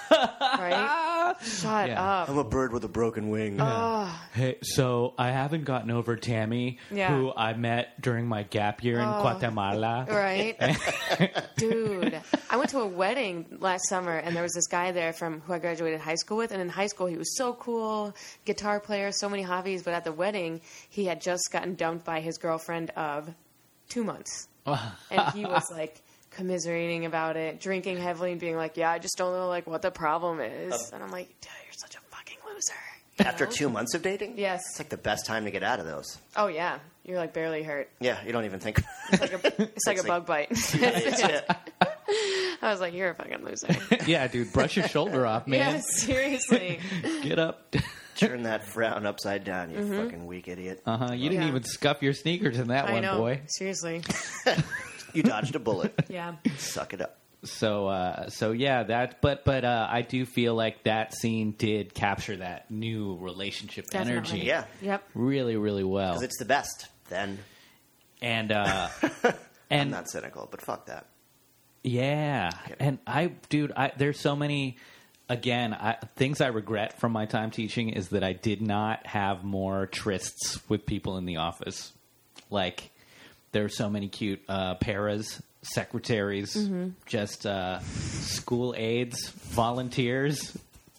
Right? Shut Yeah. up. I'm a bird with a broken wing. Hey, so I haven't gotten over Tammy, Yeah. who I met during my gap year in Oh. Guatemala. Right? Dude. I went to a wedding last summer and there was this guy there from who I graduated high school with, and in high school he was so cool, guitar player, so many hobbies, but at the wedding he had just gotten dumped by his girlfriend of two months. And he was like commiserating about it, drinking heavily and being like, yeah, I just don't know like what the problem is. And I'm like, dude, you're such a fucking loser. You After know? two months of dating? Yes. It's like the best time to get out of those. Oh yeah. You're like barely hurt. Yeah, you don't even think. It's like a, it's like a like- bug bite. That's it. I was like, you're a fucking loser. Yeah, dude, brush your shoulder off, man. Yeah, seriously. Get up. Turn that frown upside down, you Mm-hmm. fucking weak idiot. Uh huh. You didn't Yeah. even scuff your sneakers in that I one, know. boy. Seriously. You dodged a bullet. Yeah. Suck it up. So, uh, so yeah, that. But, but uh, I do feel like that scene did capture that new relationship Definitely. energy. Yeah. Yep. Really, really well. Because it's the best. Then And uh, I'm and not cynical, but fuck that. yeah, Kidding. and I, dude, I there's so many. Again, I, things I regret from my time teaching is that I did not have more trysts with people in the office. Like, there are so many cute uh, paras, secretaries, Mm-hmm. just uh, school aides, volunteers.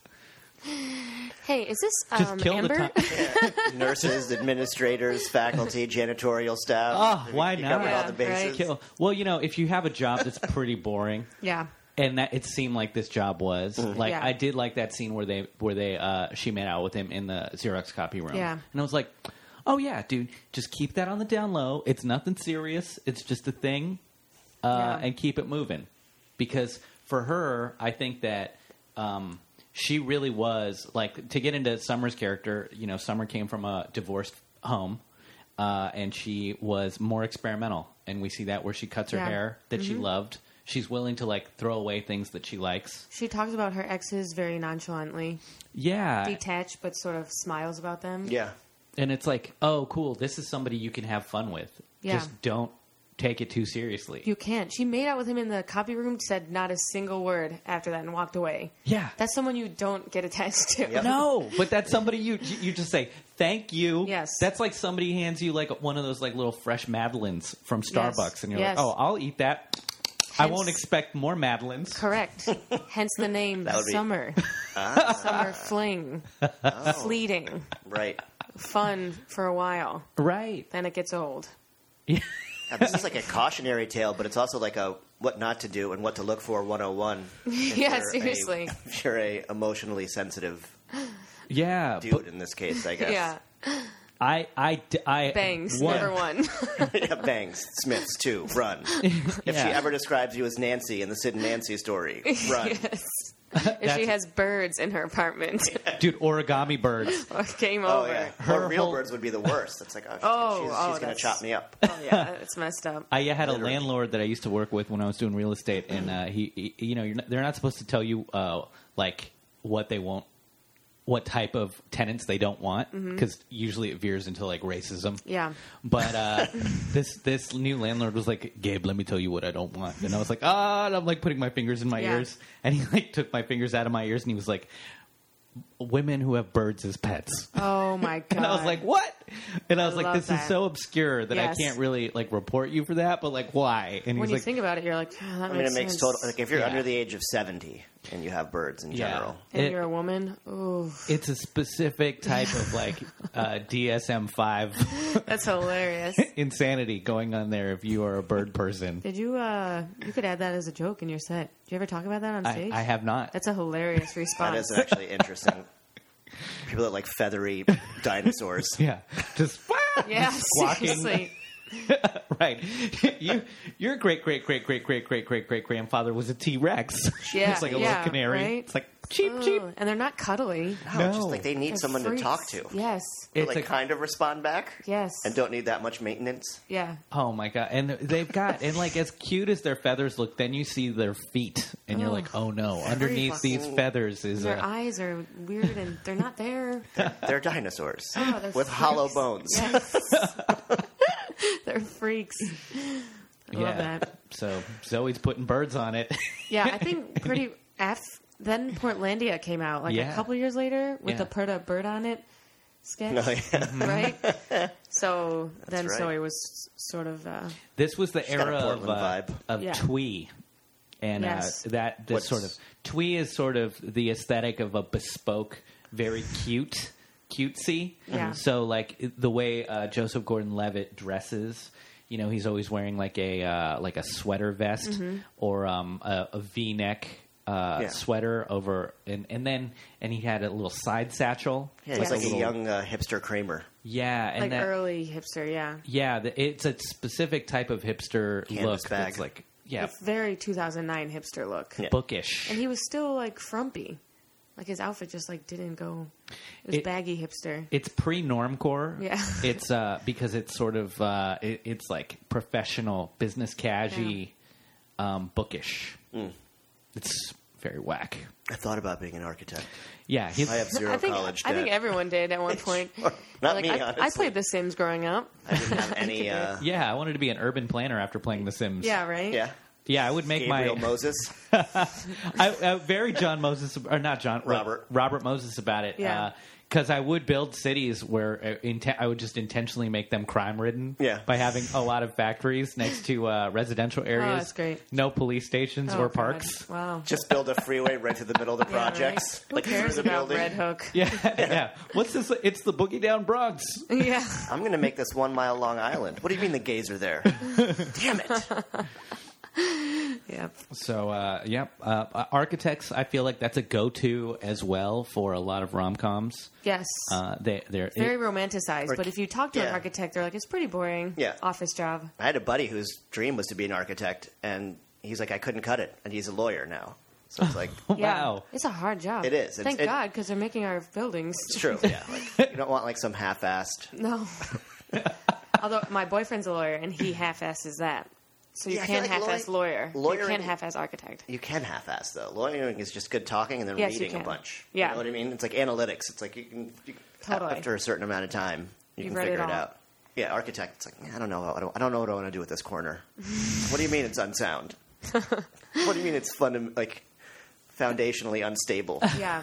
Hey, is this Just um, kill the Amber? time. Nurses, administrators, faculty, janitorial staff. Oh, why You cover not? all the Yeah, right. bases. Kill. Well, you know, if you have a job that's pretty boring, Yeah. and that it seemed like this job was like Yeah. I did like that scene where they where they uh, she made out with him in the Xerox copy room. Yeah. And I was like, oh yeah, dude, just keep that on the down low. It's nothing serious. It's just a thing, uh, Yeah. and keep it moving. Because for her, I think that um, she really was like to get into Summer's character. You know, Summer came from a divorced home. Uh, and she was more experimental, and we see that where she cuts her Yeah. hair that she Mhm. loved. She's willing to like throw away things that she likes. She talks about her exes very nonchalantly, Yeah, detached, but sort of smiles about them. Yeah. and it's like, oh, cool. This is somebody you can have fun with. Yeah. Just don't take it too seriously. You can't. She made out with him in the copy room, said not a single word after that, and walked away. yeah, That's someone you don't get attached to. Yep. no, but that's somebody you you just say thank you. Yes. That's like somebody hands you like one of those like little fresh Madeleines from Starbucks, and you're Yes. like, oh, I'll eat that. I Hence- won't expect more Madeleines. Correct. Hence the name That would be- Summer. Ah, Summer fling. Fleeting. right. Fun for a while. Right. Then it gets old. Now, this is like a cautionary tale, but it's also like a what not to do and what to look for one oh one. if Yeah, you're a- seriously. If you're a emotionally sensitive Yeah. dude but in this case, I guess. Yeah. I, I, I Bangs. one- Number one. Yeah, bangs. Smiths, too. Run. If Yeah. she ever describes you as Nancy in the Sid and Nancy story, run. Yes. If she has birds in her apartment. Dude, origami birds. Game Oh, over. yeah. Her Or real whole- birds would be the worst. It's like, oh, she's, Oh, she's, oh, she's going to that's- chop me up. Oh, yeah, it's messed up. I had a Literally. landlord that I used to work with when I was doing real estate, and uh, he, he, you know, you're not, they're not supposed to tell you uh, like what they won't, what type of tenants they don't want, because usually it veers into like racism. Yeah. But uh, this this new landlord was like, Gabe, let me tell you what I don't want, and I was like, ah, and I'm like putting my fingers in my Yeah. ears, and he like took my fingers out of my ears, and he was like, women who have birds as pets. Oh, my God. And I was like, what? And I was I like, love this that. is so obscure that Yes. I can't really like report you for that, but like, why? And when he's you like, think about it, you're like, oh, that I mean, it makes makes sense. total. Like, if you're Yeah. under the age of seventy and you have birds in Yeah. general. And It- you're a woman? Ooh. it's a specific type of like uh, D S M five That's hilarious. insanity going on there if you are a bird person. Did you, uh, you could add that as a joke in your set. Did you ever talk about that on I, stage? I have not. That's a hilarious That response. is actually interesting. People that like feathery dinosaurs. Yeah, just Yeah, squawking. seriously. Right. You, your great great great great great great great great grandfather was a T Rex. Yeah, It's like a yeah, little canary. right? It's like cheap cheap. Ooh, and they're not cuddly. No, No. it's just like they need They're someone freaks. to talk to. Yes. Who, It's like a- kind of respond back. Yes. And don't need that much maintenance. Yeah. Oh my god! And they've got and like as cute as their feathers look, then you see their feet, and you're Ugh. like, oh no! Underneath these fucking- feathers is Their a eyes are weird and they're not there. They're dinosaurs Oh, they're with freaks. hollow bones. Yes. They're freaks. I love that. So Zoe's putting birds on it. Yeah, I think pretty. Af, then Portlandia came out like Yeah. a couple years later with Yeah. the Put a Bird on It sketch, No, yeah. right? So then right. Zoe was sort of. Uh, This was the got a era of Portland uh, vibe. of Yeah. twee, and Yes. uh, that this What's- sort of twee is sort of the aesthetic of a bespoke, very cute, cutesy. Yeah. So like it- the way uh, Joseph Gordon-Levitt dresses. You know, he's always wearing like a uh, like a sweater vest Mm-hmm. or um, a, a V-neck uh, Yeah. sweater over, and, and then and he had a little side satchel. Yeah, he's Yes. like a little- young uh, hipster Kramer. Yeah, and like that, early hipster, yeah. yeah, the, it's a specific type of hipster Canvas look. bag. That's like yeah, It's very two thousand nine hipster look. Yeah. bookish. And he was still like frumpy. Like his outfit just like didn't go. It was It- baggy hipster. It's pre-normcore. Yeah. It's uh, because it's sort of uh, it, it's like professional, business cashy, um, bookish. Mm. It's very whack. I thought about being an architect. Yeah, he's, I have zero I think college I debt. think everyone did at one point. Not Like, me, I, I honestly. played The Sims growing up. I didn't have any. could do it. Uh, yeah. I wanted to be an urban planner after playing The Sims. Yeah, right. yeah. Yeah, I would make Gabriel my Moses. I, I very John Moses or not John Robert. Robert Moses about it. Yeah. Uh, Because I would build cities where uh, inten- I would just intentionally make them crime-ridden Yeah. by having a lot of factories next to uh, residential areas. that's great. No police stations Oh, or God. parks. Wow. Just build a freeway right through the middle of the Yeah, projects. right? Who like through cares the about building. Red Hook? Yeah, yeah. What's this? It's the Boogie Down Bronx. Yeah. I'm going to make this one mile long island. What do you mean the gays are there? Damn it. Yep. So, uh, yep. Uh, Architects, I feel like that's a go-to as well for a lot of rom-coms. Yes. Uh, they, they're Very it- romanticized, Or- but if you talk to yeah. an architect, they're like, it's pretty boring. Yeah. Office job. I had a buddy whose dream was to be an architect, and he's like, I couldn't cut it, and he's a lawyer now. So it's like, Yeah. Wow. It's a hard job. It is. It's- Thank it- God, because they're making our buildings. it's true. Yeah, like, you don't want like some half-assed. No. Although my boyfriend's a lawyer, and he half-asses that. So you Yeah, I feel can't like half-ass law- lawyer. You lawyering- can't half-ass architect. You can half-ass though. Lawyering is just good talking and then Yes, you reading a can. bunch. Yeah. You know what I mean? It's like analytics. It's like you can, you, Totally. after a certain amount of time, you You've can read figure it it, all. out. Yeah, architect. It's like I don't know. I don't, I don't know what I want to do with this corner. What do you mean it's unsound? What do you mean it's funda- like foundationally unstable? Yeah.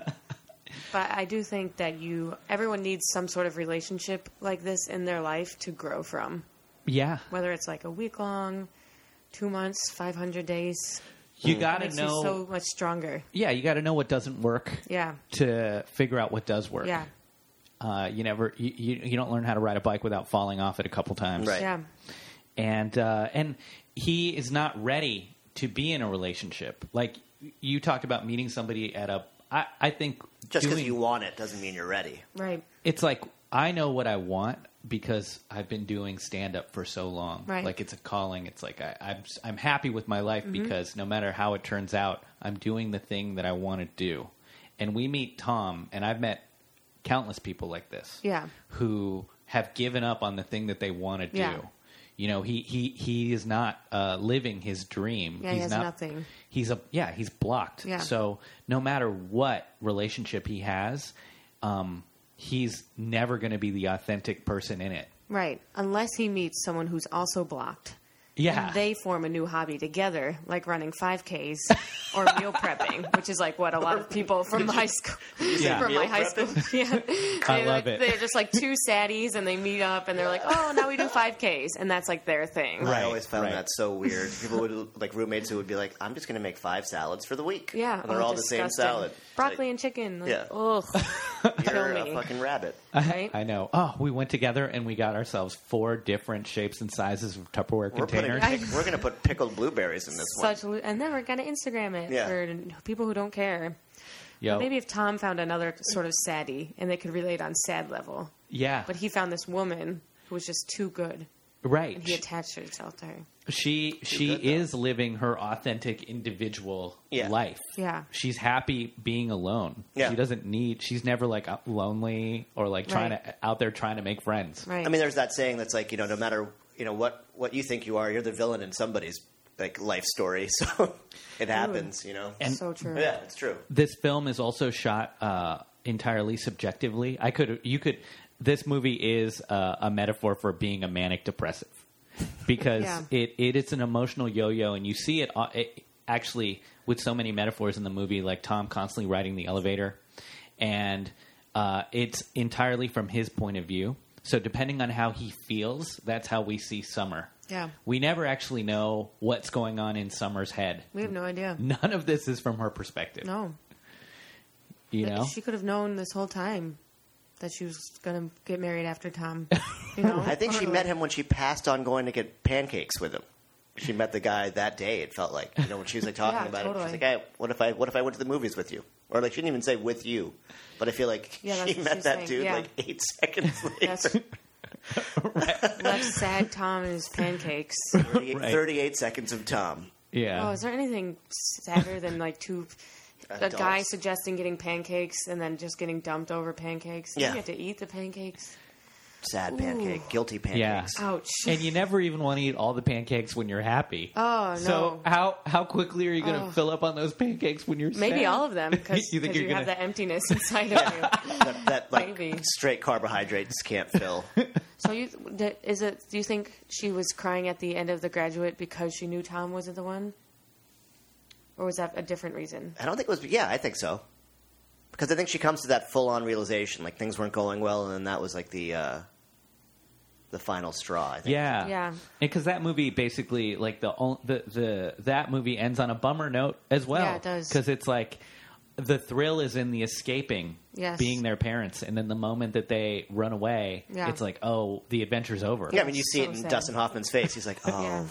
But I do think that you, everyone needs some sort of relationship like this in their life to grow from. Yeah. Whether it's like a week long, two months, five hundred days. You It got to makes know. you so much stronger. Yeah, you got to know what doesn't work Yeah. to figure out what does work. Yeah. Uh, you never, you, you, you don't learn how to ride a bike without falling off it a couple times. Right. Yeah. And uh, and he is not ready to be in a relationship. Like you talked about meeting somebody at a. I, I think Just because doing- you want it doesn't mean you're ready. Right. it's like I know what I want because I've been doing stand up for so long. Right. Like it's a calling. It's like I, I'm I'm happy with my life Mm-hmm. because no matter how it turns out, I'm doing the thing that I want to do. And we meet Tom, and I've met countless people like this. Yeah. Who have given up on the thing that they want to do. Yeah. You know, he he he is not uh, living his dream. Yeah, he he's has not, nothing. He's a yeah, he's blocked. Yeah. So no matter what relationship he has, um, he's never going to be the authentic person in it. Right. Unless he meets someone who's also blocked. Yeah. And they form a new hobby together, like running five Ks or meal prepping, which is like what a lot of people from high school, Yeah. from my meal high school, yeah, I they, love like, it. They're just like two saddies, and they meet up, and they're like, "Oh, now we do five Ks," and that's like their thing. Right. I always found right. that so weird. People would like roommates who would be like, "I'm just going to make five salads for the week." Yeah, and they're oh, all the same disgusting. salad. It's Broccoli like, and chicken. Like, Yeah. Ugh. you're Kill a me. fucking rabbit. Right? I know. Oh, we went together and we got ourselves four different shapes and sizes of Tupperware We're putting, containers. we're going to put pickled blueberries in this one. Such, lo- and then we're gonna Instagram it Yeah. for people who don't care. Yo, Maybe if Tom found another sort of saddie, and they could relate on sad level, yeah, but he found this woman who was just too good. right. And he attached himself to her. She she good, though. is living her authentic individual Yeah. life. Yeah. She's happy being alone. Yeah. She doesn't need. She's never like uh, lonely or like trying Right. to out there trying to make friends. Right. I mean, there's that saying that's like, you know, no matter you know what what you think you are, you're the villain in somebody's like life story. So it happens, you know. And- so true. Yeah, it's true. This film is also shot uh, entirely subjectively. I could you could. This movie is uh, a metaphor for being a manic depressive because Yeah. it, it it's an emotional yo-yo, and you see it, uh, it actually with so many metaphors in the movie, like Tom constantly riding the elevator, and uh, it's entirely from his point of view. So depending on how he feels, that's how we see Summer. Yeah. We never actually know what's going on in Summer's head. We have no idea. None of this is from her perspective. No. You know? She could have known this whole time that she was going to get married after Tom. You know? I think she met him when she passed on going to get pancakes with him. She met the guy that day. It felt like, you know, when she was like talking Yeah, about totally. it, she's like, "Hey, what if I what if I went to the movies with you?" Or like she didn't even say with you, but I feel like Yeah, that's she what met she's that saying, dude yeah. like eight seconds later. That's left sad Tom and his pancakes. thirty-eight, Right. thirty-eight seconds of Tom. Yeah. Oh, is there anything sadder than like two a Adults. guy suggesting getting pancakes and then just getting dumped over pancakes? Yeah. You have to eat the pancakes. Sad pancake, guilty pancakes. Yeah. Ouch. And you never even want to eat all the pancakes when you're happy. Oh, no. So how how quickly are you going to Oh. fill up on those pancakes when you're Maybe sad? all of them because You you, think you're have gonna- that emptiness inside of you. That, that like Maybe. straight carbohydrates can't fill. So you did- is it? Do you think she was crying at the end of The Graduate because she knew Tom wasn't the one, or was that a different reason? I don't think it was. Yeah, I think so. Because I think she comes to that full-on realization, like things weren't going well, and then that was like the uh, the final straw. I think. Yeah, Yeah. Because that movie basically, like the, on- the the that movie ends on a bummer note as well. Yeah, it does. Because it's like the thrill is in the escaping, Yes. being their parents, and then the moment that they run away, Yeah. it's like, oh, the adventure's over. Yeah, I mean, you see So it in sad. Dustin Hoffman's face. He's like, "Oh, Yeah.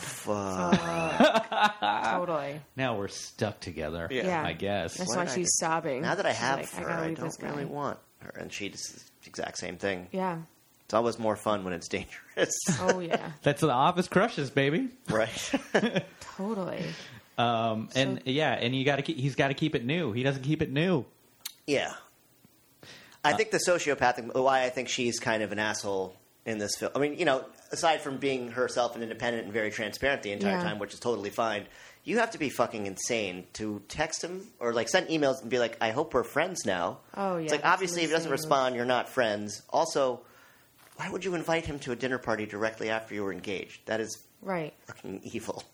fuck." Totally. Now we're stuck together. Yeah. Yeah. I guess. That's Why why did I she's get- sobbing. Now that I She's have like, her, gotta I, leave don't this guy. really want her, and she does the exact same thing. Yeah. It's always more fun when it's dangerous, Oh yeah. That's the office crushes, baby. right? Totally. Um, and yeah, and you got to keep. He's got to keep it new. He doesn't keep it new. Yeah. I think the sociopathic, why I think she's kind of an asshole in this film. I mean, you know, aside from being herself and independent and very transparent the entire Yeah. time, which is totally fine, you have to be fucking insane to text him or like send emails and be like, I hope we're friends now. Oh, yeah, It's like, that's obviously, if he doesn't insane. respond, you're not friends. Also, why would you invite him to a dinner party directly after you were engaged? That is Right. fucking evil.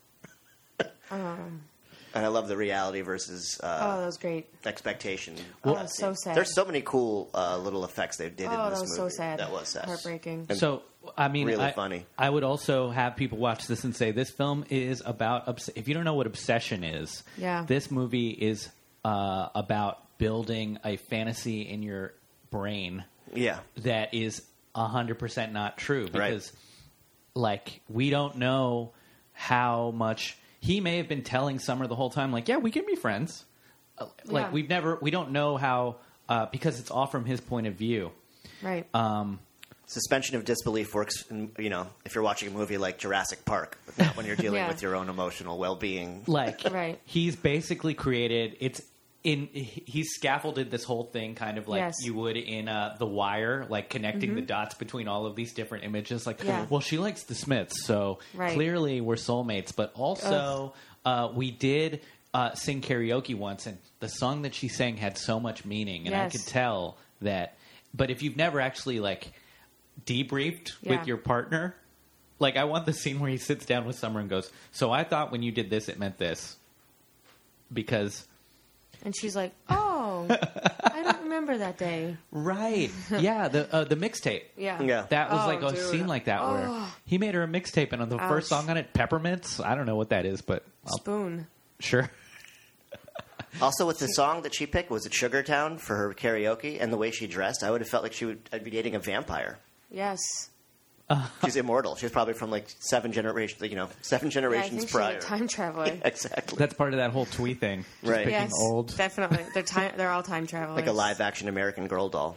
Um, And I love the reality versus oh, uh, that was great. expectation. Oh, Uh, it's so sad. There's so many cool uh, little effects they did Oh, in that this was movie. so sad. That was sad. Heartbreaking. And So, I mean, really I, funny. I would also have people watch this and say this film is about. obs- If you don't know what obsession is, Yeah. this movie is uh, about building a fantasy in your brain Yeah. that is a hundred percent not true Right. because, like, we don't know how much he may have been telling Summer the whole time. Like, yeah, we can be friends. Uh, Like, Yeah. we've never, we don't know how uh, because it's all from his point of view. Right. Um, Suspension of disbelief works, in, you know, if you're watching a movie like Jurassic Park, but not when you're dealing Yeah. with your own emotional well-being. Like, Right. he's basically created it's in he's scaffolded this whole thing kind of like Yes. you would in uh, The Wire, like connecting the dots between all of these different images. Like, Yeah. well, she likes the Smiths, so Right. clearly we're soulmates. But also, uh, we did uh, sing karaoke once, and the song that she sang had so much meaning, and I Yes. could tell that. But if you've never actually like debriefed Yeah. with your partner. Like, I want the scene where he sits down with Summer and goes, so I thought when you did this, it meant this. Because, And she's like, "Oh, I don't remember that day." right. Yeah, the uh, the mixtape. Yeah. Yeah. That was Oh, like a dude. scene like that where Oh. he made her a mixtape, and on the first Ouch. song on it, Peppermints. I don't know what that is, but I'll, Spoon. sure. Also, with the song that she picked, was it Sugar Town for her karaoke, and the way she dressed, I would have felt like she would I'd be dating a vampire. Yes. She's immortal. She's probably from like seven generations, you know, seven Yeah, I generations think she's prior. a time traveler. Exactly. That's part of that whole twee thing. Just Right. picking Yes, old. definitely. They're time. They're all time travelers. Like a live action American Girl doll.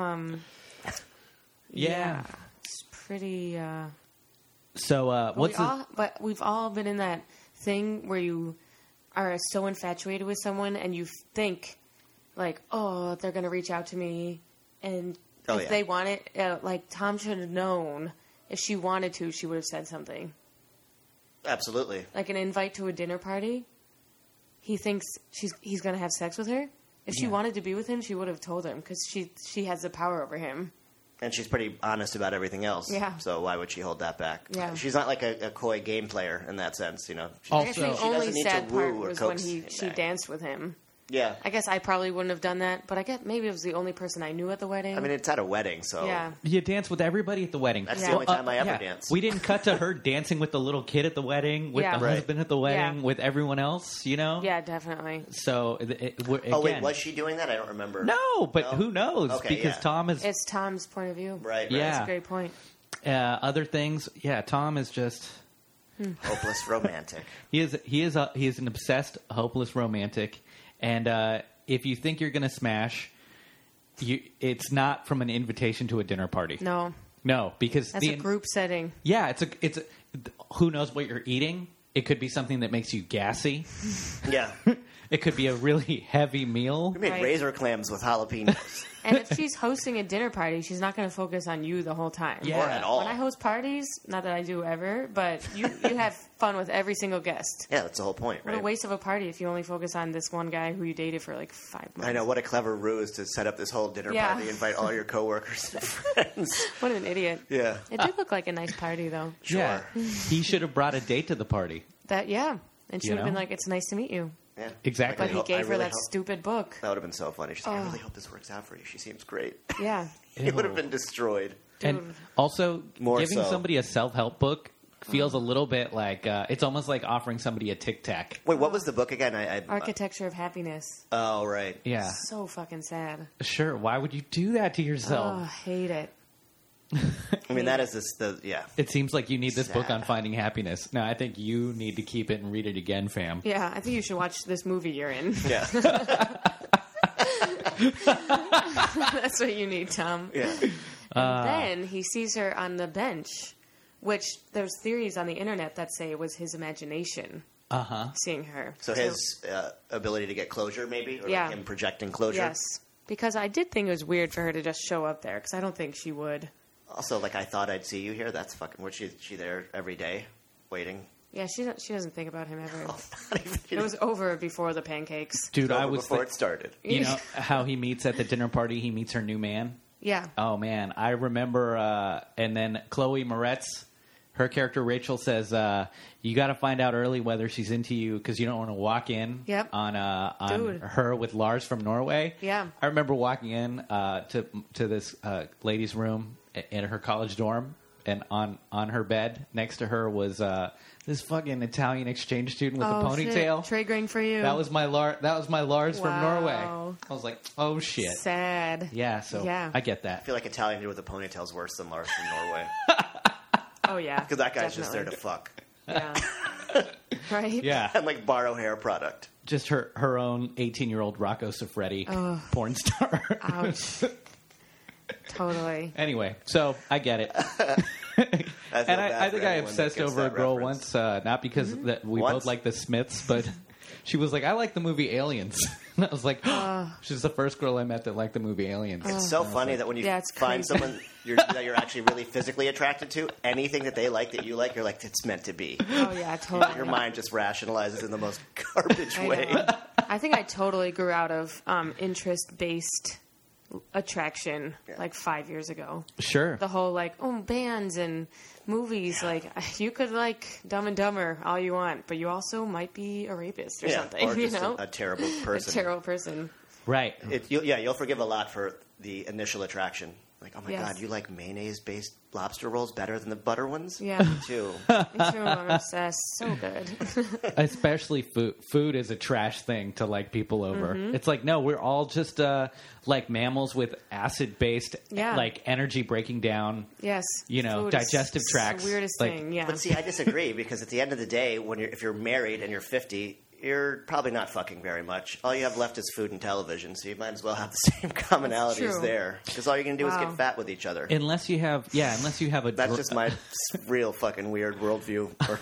Yeah. It's pretty. Uh, So, uh, But what's we the, all, but we've all been in that thing where you are so infatuated with someone and you think, like, oh, they're going to reach out to me. And Oh, if yeah. they want it, uh, like, Tom should have known. If she wanted to, she would have said something. Absolutely. Like an invite to a dinner party. He thinks she's he's going to have sex with her. If she Yeah. wanted to be with him, she would have told him because she, she has the power over him. And she's pretty honest about everything else. Yeah. So why would she hold that back? Yeah. She's not like a, a coy game player in that sense, you know. She, Also- I guess the She only doesn't need to sad woo part or was when coax he him she back. danced with him. yeah. I guess I probably wouldn't have done that, but I guess maybe it was the only person I knew at the wedding. I mean, it's at a wedding, so yeah, you dance with everybody at the wedding. that's Yeah. the only Well, time uh, I ever yeah. dance. We didn't cut to her dancing with the little kid at the wedding, with Yeah. the Right. husband at the wedding, Yeah. with everyone else, you know? yeah, definitely. So, it, it, we're- again, oh, wait, was she doing that? I don't remember. no, but No? who knows? Okay, because yeah. Tom is It's Tom's point of view. Right, right. Yeah. That's a great point. uh, other things. Yeah, Tom is just Hopeless romantic. he is he is a, he is an obsessed, hopeless romantic, and uh, if you think you're going to smash, you it's not from an invitation to a dinner party. No, No, because that's the a group setting. yeah, it's a it's a, who knows what you're eating. It could be something that makes you gassy. Yeah. It could be a really heavy meal. We made Right. razor clams with jalapenos. And if she's hosting a dinner party, she's not going to focus on you the whole time. Yeah. Or at all. When I host parties, not that I do ever, but you, you have fun with every single guest. Yeah, that's the whole point, What right? a waste of a party if you only focus on this one guy who you dated for like five months. I know, what a clever ruse to set up this whole dinner Yeah. party, invite all your coworkers and friends. What an idiot. Yeah. It did look like a nice party, though. Sure. Yeah. He should have brought a date to the party. That yeah, and she You would have been know? like, "It's nice to meet you." Yeah. Exactly. But I he hope- I gave her really that hope- stupid book. That would have been so funny. She's like, I Oh. really hope this works out for you. She seems great. Yeah, He would have been destroyed. And Dude. also, More giving so. somebody a self-help book feels a little bit like uh, it's almost like offering somebody a Tic Tac. Wait, what was the book again? I, I Architecture of Happiness. Oh, right. Yeah, So fucking sad. sure. Why would you do that to Oh, yourself? hate it. I mean, that is this, the, yeah. It seems like you need this book Sad. on finding happiness. No, I think you need to keep it and read it again, fam. Yeah, I think you should watch this movie you're in. Yeah. That's what you need, Tom. yeah. And then he sees her on the bench, which there's theories on the internet that say it was his imagination Uh huh. seeing her. So his uh, ability to get closure, maybe? Or Yeah. like him projecting closure? Yes. Because I did think it was weird for her to just show up there, because I don't think she would. Also, like, I thought I'd see you here. That's fucking... Was she, she there every day, waiting? Yeah, she don't- she doesn't think about him ever. Oh, not even... It was over before the pancakes. Dude, I over was. before th- it started. you know how he meets at the dinner party? He meets her new man. Yeah. Oh man, I remember. Uh, and then Chloe Moretz, her character Rachel says, uh, "You got to find out early whether she's into you because you don't want to walk in Yep. on uh, on Dude. her with Lars from Norway." Yeah. I remember walking in uh, to to this uh, lady's room in her college dorm, and on on her bed next to her was uh, this fucking Italian exchange student with oh, a ponytail. Shit. Trey Green for you. That was my Lar- That was my Lars from Wow. Norway. I was like, oh shit. sad. Yeah, so Yeah. I get I that. feel like Italian dude with a ponytail is worse than Lars from Norway. Oh, yeah. Because that guy's just there to Definitely. fuck. Yeah. Right? Yeah. And, like, borrow hair product. Just her her own eighteen-year-old Rocco Siffredi porn star. Ouch. Totally. Anyway, so I get it. I feel And bad I, I for think I anyone that obsessed gets over a that girl reference. once, uh, not because Mm-hmm. that we Once? both like the Smiths, but she was like, I like the movie Aliens. And I was like, she's the first girl I met that liked the movie Aliens. It's so funny that when you Yeah, it's find crazy. someone you're, that you're actually really physically attracted to, anything that they like that you like, you're like, it's meant to be. Oh, yeah, totally. Your mind just rationalizes in the most garbage I way. know. I think I totally grew out of um, interest-based attraction like five years ago. Sure. The whole like, oh, bands and movies. Like, you could like Dumb and Dumber all you want, but you also might be a rapist or Yeah, something. or You just know, a, a terrible a person. terrible person. Right. It, you, yeah, you'll forgive a lot for the initial attraction. Like, oh my Yes. god, you like mayonnaise-based lobster rolls better than the butter ones? Yeah. Me too. Me too. I'm obsessed. So good. Especially food. Food is a trash thing to like people over. Mm-hmm. It's like, no, we're all just uh, like mammals with acid-based, Yeah. like energy breaking down. Yes. You know, Food is digestive the tracts. weirdest Like- thing. Yeah. But see, I disagree because at the end of the day, when you're if you're married and you're fifty, you're probably not fucking very much. All you have left is food and television, so you might as well have the same commonalities true. there. Because all you're going to do is Wow. get fat with each other. Unless you have, yeah, unless you have a. That's dr- just my s- real fucking weird worldview. Or,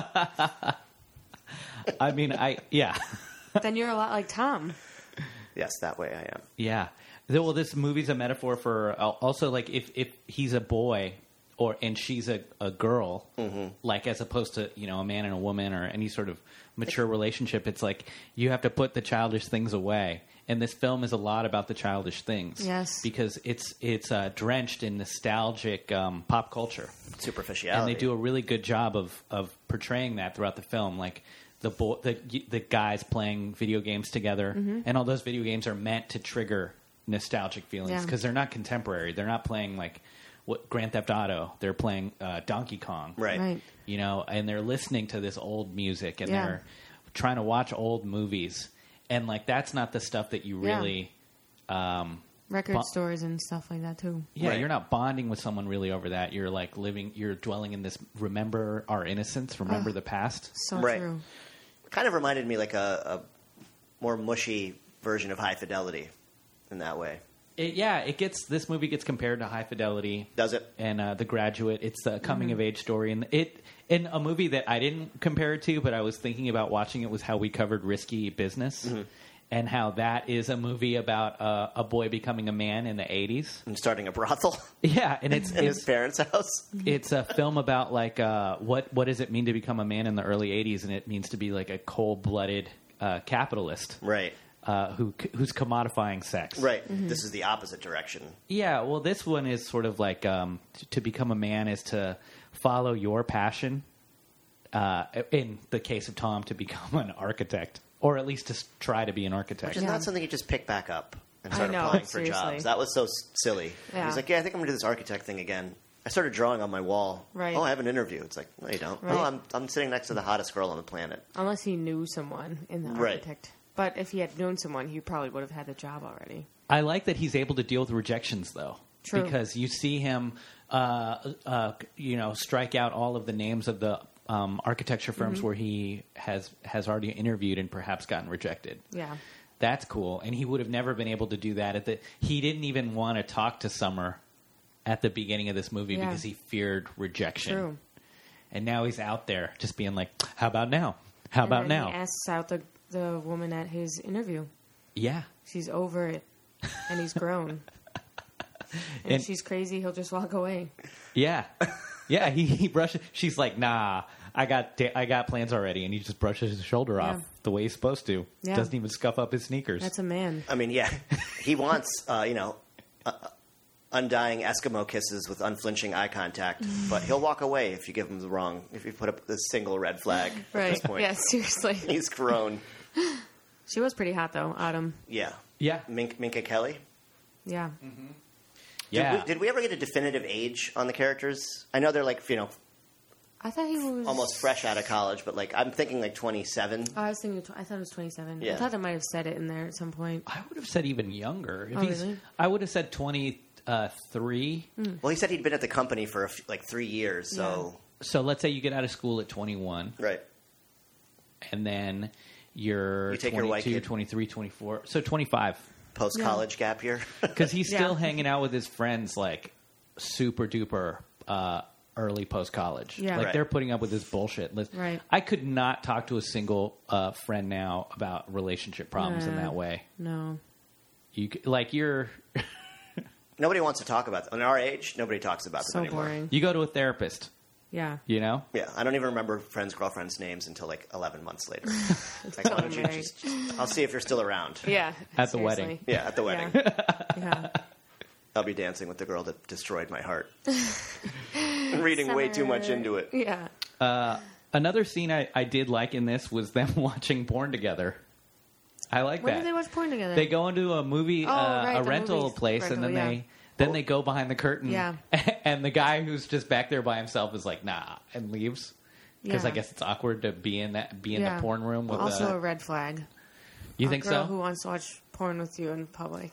I mean, I yeah. Then you're a lot like Tom. yes, that way I am. Yeah. Well, this movie's a metaphor for uh, also like if, if he's a boy or and she's a, a girl, like as opposed to you know a man and a woman or any sort of mature relationship, it's like you have to put the childish things away. And this film is a lot about the childish things, Yes. because it's it's uh, drenched in nostalgic um, pop culture, Superficiality. and they do a really good job of of portraying that throughout the film, like. The, bo- the the guys playing video games together, and all those video games are meant to trigger nostalgic feelings Yeah. because they're not contemporary. They're not playing like what Grand Theft Auto. They're playing uh, Donkey Kong, Right. Right. You know, and they're listening to this old music and Yeah. they're trying to watch old movies, and like that's not the stuff that you Yeah. really. Um, Record Bo- stores and stuff like that too. yeah, Right. you're not bonding with someone really over that. You're like living. You're dwelling in this. Remember our innocence. Remember the past. So Right. true. Kind of reminded me like a, a more mushy version of High Fidelity in that way. It, yeah, it gets this movie gets compared to High Fidelity. Does it? And uh, The Graduate. It's a coming Mm-hmm. of age story, and it in a movie that I didn't compare it to, but I was thinking about watching it was how we covered Risky Business, Mm-hmm. and how that is a movie about uh, a boy becoming a man in the eighties. And starting a brothel Yeah, and it's in his it's parents' house. it's a film about like uh, what what does it mean to become a man in the early eighties, and it means to be like a cold blooded uh, capitalist. Right. Uh, who who's commodifying sex? Right. This is the opposite direction. Yeah. Well, this one is sort of like um, t- to become a man is to follow your passion. Uh, in the case of Tom, to become an architect, or at least to s- try to be an architect. Which is Yeah. not something you just pick back up and I start know, applying for seriously. jobs. That was so s- silly. Yeah. He's like, yeah, I think I'm going to do this architect thing again. I started drawing on my wall. Right. Oh, I have an interview. It's like, no, you don't. Right. Oh, I'm, I'm sitting next to the hottest girl on the planet. Unless he knew someone in the Right. architect. But if he had known someone, he probably would have had the job already. I like that he's able to deal with rejections, though, True. because you see him, uh, uh, you know, strike out all of the names of the um, architecture firms Mm-hmm. where he has has already interviewed and perhaps gotten rejected. Yeah. That's cool, and he would have never been able to do that at the. He didn't even want to talk to Summer at the beginning of this movie Yeah. because he feared rejection. True. And now he's out there just being like, "How about now? How And about then now?" He asks out the the woman at his interview. Yeah, She's over it, and he's grown. And, And- if she's crazy, he'll just walk away. yeah, yeah. He, he brushes. She's like, "Nah, I got da- I got plans already," and he just brushes his shoulder off Yeah. the way he's supposed to. Yeah. Doesn't even scuff up his sneakers. That's a man. I mean, yeah, he wants, uh, you know, uh, undying Eskimo kisses with unflinching eye contact, but he'll walk away if you give him the wrong, if you put up this single red flag at Right. this point. Yeah, seriously. He's grown. She was pretty hot, though, Autumn. Yeah. yeah, Mink, Minka Kelly. Yeah. yeah. Did we, did we ever get a definitive age on the characters? I know they're like, you know, I thought he was... almost fresh out of college, but like I'm thinking like twenty-seven. Oh, I was thinking... tw- I thought it was twenty-seven. Yeah. I thought they might have said it in there at some point. I would have said even younger. If Oh, he's, really? I would have said twenty three. Well, he said he'd been at the company for a f- like three years, so So let's say you get out of school at twenty one. right. And then you're You take your white twenty-two, kid. twenty-three, twenty-four. So twenty-five. Post college gap year. Because he's Yeah. still hanging out with his friends, like, super duper uh, early post college. Yeah. Like, Right. they're putting up with this bullshit. Lis- Right. I could not talk to a single uh, friend now about relationship problems in Nah. that way. No. You c- Like, you're. Nobody wants to talk about it. On our age, nobody talks about this So anymore. boring. You go to a therapist, Yeah. you know? Yeah, I don't even remember friends' girlfriends' names until like eleven months later. It's like, why don't you Right. just, just? I'll see if you're still around. Yeah. At the seriously. wedding. Yeah, at the wedding. Yeah. yeah. I'll be dancing with the girl that destroyed my heart. Reading way too much Summer. into it. Yeah. Another scene I, I did like in this was them watching porn together. I like When that. did they watch porn together? They go into a movie, Oh, uh, right, a the rental movies. place, Rental, and then yeah. they then they go behind the curtain. Yeah. And the guy who's just back there by himself is like, "Nah," and leaves because I Yeah. guess it's awkward to be in that be in Yeah. the porn room with. Also uh, a red flag. you a think girl so? who wants to watch porn with you in public.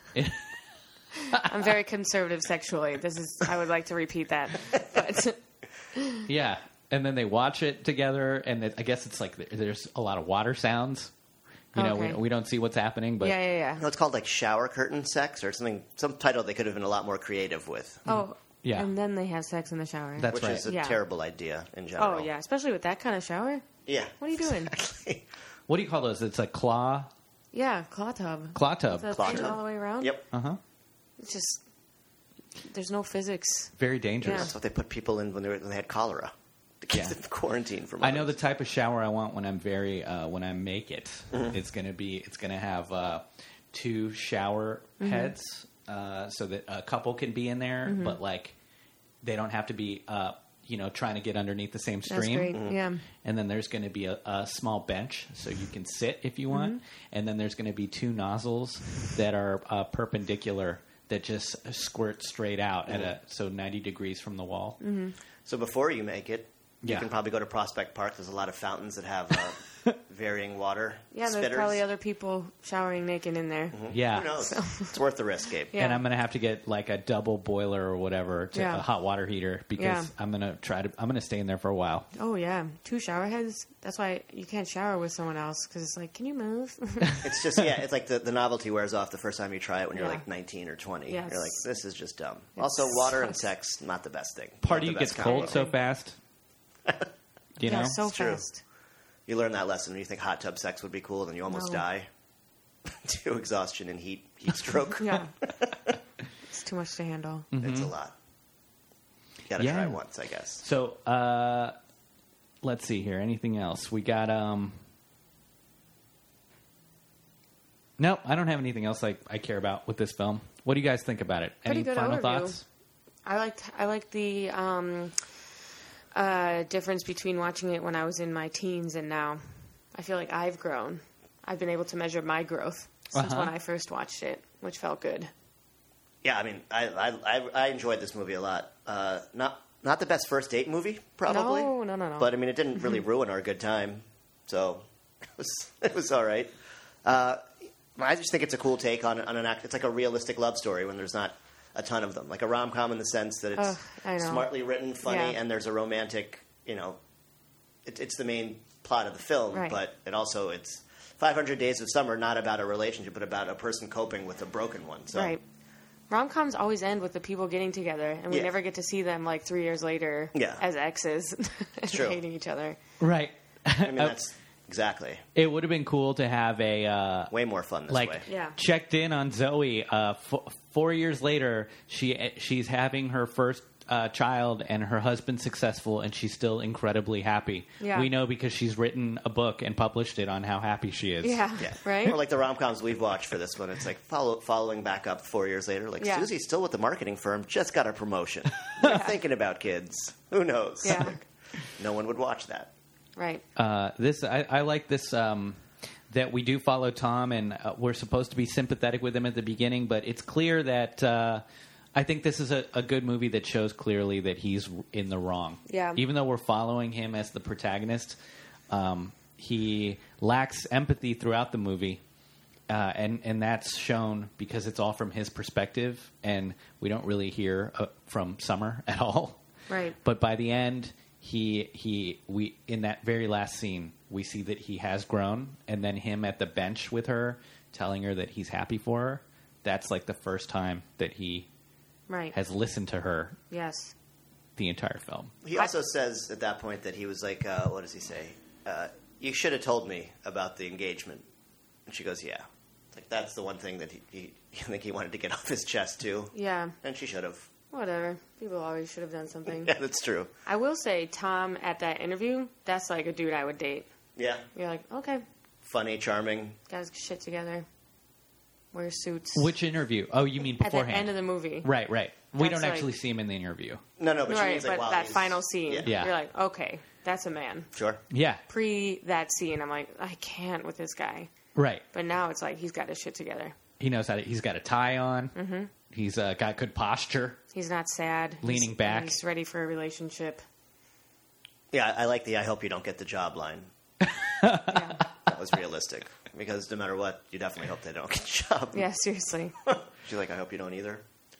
I'm very conservative sexually. This is. I would like to repeat that. But Yeah. And then they watch it together, and it, I guess it's like there- there's a lot of water sounds. You know, Okay. we, we don't see what's happening, but yeah, yeah, yeah. No, it's called like shower curtain sex or something. Some title they could have been a lot more creative with, Oh, Yeah. And then they have sex in the shower. that's which right. is a Yeah. terrible idea in general. Oh yeah, especially with that kind of shower. Yeah. What are you doing? What do you call those? It's a claw Yeah, claw tub. claw tub. With the Claw thing tub. all the way around. Yep. Uh huh. It's just there's no physics. Very dangerous. That's what they put people in when they, were, when they had cholera. To keep Yeah. them quarantined from I know the others. type of shower I want when I'm very uh, when I make it. It's gonna be it's gonna have uh, two shower heads uh, so that a couple can be in there, but like they don't have to be uh, you know trying to get underneath the same That's stream. great. Yeah. And then there's going to be a, a small bench so you can sit if you want. And then there's going to be two nozzles that are uh, perpendicular that just squirt straight out at a so ninety degrees from the wall. So before you make it, you Yeah. can probably go to Prospect Park. There's a lot of fountains that have uh, varying water Yeah, there's spitters. probably other people showering naked in there. Yeah. Who knows? It's worth the risk, Gabe. Yeah. And I'm gonna have to get like a double boiler or whatever, to Yeah. a hot water heater, because Yeah. I'm gonna try to. I'm gonna stay in there for a while. Oh yeah, two shower heads. That's why you can't shower with someone else because it's like, can you move? It's just, yeah, it's like the, the novelty wears off the first time you try it when you're Yeah. like nineteen or twenty. Yeah, You're like, it's- this is just dumb. Also, water and sucks. sex, not the best thing. Part Not of you the gets best cold combo. so fast. You yeah, know. so It's true. fast. You learn that lesson when you think hot tub sex would be cool, and then you almost No. die to exhaustion and heat heat stroke. Yeah, it's too much to handle. It's a lot. You gotta Yeah. try it once, I guess. So uh, let's see here. Anything else? We got. um Nope, I don't have anything else I, I care about with this film. What do you guys think about it? Pretty Any good final overview. thoughts? I liked I liked the um, uh, difference between watching it when I was in my teens and now. I feel like I've grown. I've been able to measure my growth since Uh-huh. when I first watched it, which felt good. Yeah, I mean, I I, I, I enjoyed this movie a lot. Uh, not not the best first date movie, probably. No, no, no, no. But I mean, it didn't really ruin our good time, so it was it was all right. Uh, I just think it's a cool take on on an act. It's like a realistic love story when there's not a ton of them, like a rom com in the sense that it's Ugh, I know. smartly written, funny, Yeah. and there's a romantic. You know, it, it's the main plot of the film, Right. but it also it's five hundred Days of Summer, not about a relationship, but about a person coping with a broken one. So. Right. Rom-coms always end with the people getting together, and we Yeah. never get to see them like three years later Yeah. as exes and true. hating each other. Right. I mean, that's exactly It would have been cool to have a uh, way more fun this like way. Yeah. checked in on Zoe. Uh, f- four years later, she she's having her first uh, child, and her husband's successful, and she's still incredibly happy. Yeah. We know because she's written a book and published it on how happy she is. Yeah, Yeah. right? Or like the rom coms we've watched for this one. It's like follow, following back up four years later. Like, Yeah. Susie's still with the marketing firm, just got a promotion. Not thinking about kids. Who knows? Yeah. Like, no one would watch that. Right. Uh, this I, I like this um, that we do follow Tom, and uh, we're supposed to be sympathetic with him at the beginning, but it's clear that uh, I think this is a, a good movie that shows clearly that he's in the wrong. Yeah. Even though we're following him as the protagonist, um, he lacks empathy throughout the movie. Uh, and, and that's shown because it's all from his perspective, and we don't really hear uh, from Summer at all. Right. But by the end, he he we in that very last scene, we see that he has grown, and then him at the bench with her, telling her that he's happy for her. That's like the first time that he Right. has listened to her Yes. the entire film. He also says at that point that he was like, uh, what does he say? Uh, you should have told me about the engagement. And she goes, yeah. Like, that's the one thing that he, he, I think he wanted to get off his chest, too. Yeah. And she should have. Whatever. People always should have done something. Yeah, that's true. I will say, Tom at that interview, that's like a dude I would date. Yeah. You're like, okay, Funny, charming. got his shit together. Wear suits. Which interview? Oh, you mean at the beforehand? end of the movie. Right, right. We That's don't actually like- see him in the interview. No, no, but she Right, means like, but while that he's- final scene, Yeah. Yeah. you're like, okay, that's a man. Sure. Yeah, Pre that scene, I'm like, I can't with this guy. right. But now it's like he's got his shit together. He knows how to. He's got a tie on. Mm-hmm. He's uh, got good posture. He's not sad. Leaning He's- back. He's ready for a relationship. Yeah, I like the I hope you don't get the job line. Yeah, That was realistic. Because no matter what, you definitely hope they don't get the job. yeah seriously. She's like, I hope you don't either.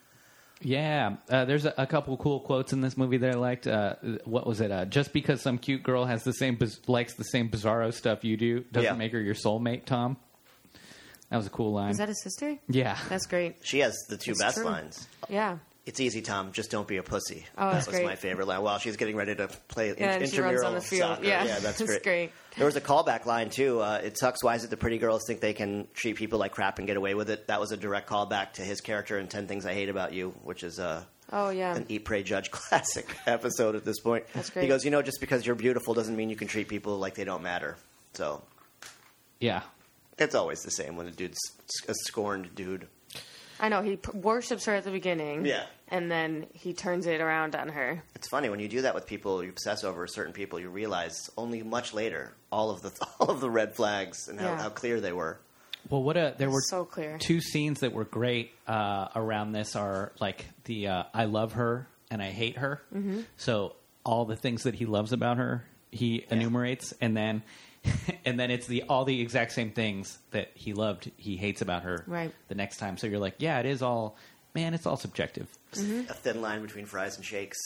Yeah, uh, there's a, a couple cool quotes in this movie that I liked. Uh, what was it? Uh, Just because some cute girl has the same biz- likes the same bizarro stuff you do doesn't Yeah. make her your soulmate, Tom. That was a cool line. Is that his sister? yeah, That's great. She has the two It's best true. lines. Yeah. It's easy, Tom. Just don't be a pussy. Oh, that's that was great. my favorite line. While she's getting ready to play Yeah, in- and she runs intramural on the field. soccer. Yeah, yeah, that's that's great. great. There was a callback line too. Uh, it sucks. Why is it the pretty girls think they can treat people like crap and get away with it? That was a direct callback to his character in Ten Things I Hate About You, which is uh, Oh yeah. an Eat, Pray, Judge classic episode at this point. That's great. He goes, you know, just because you're beautiful doesn't mean you can treat people like they don't matter. So yeah. it's always the same when a dude's a scorned dude. I know he p- worships her at the beginning. Yeah. And then he turns it around on her. It's funny when you do that with people, you obsess over certain people. You realize only much later all of the all of the red flags and how, Yeah. how clear they were. Well, what a there were So clear. two scenes that were great uh, around this are like the uh, I love her and I hate her. Mm-hmm. So all the things that he loves about her, he Yeah. enumerates, and then and then it's the all the exact same things that he loved, he hates about her Right. the next time. So you're like, yeah, it is all, man, it's all subjective. A thin line between fries and shakes.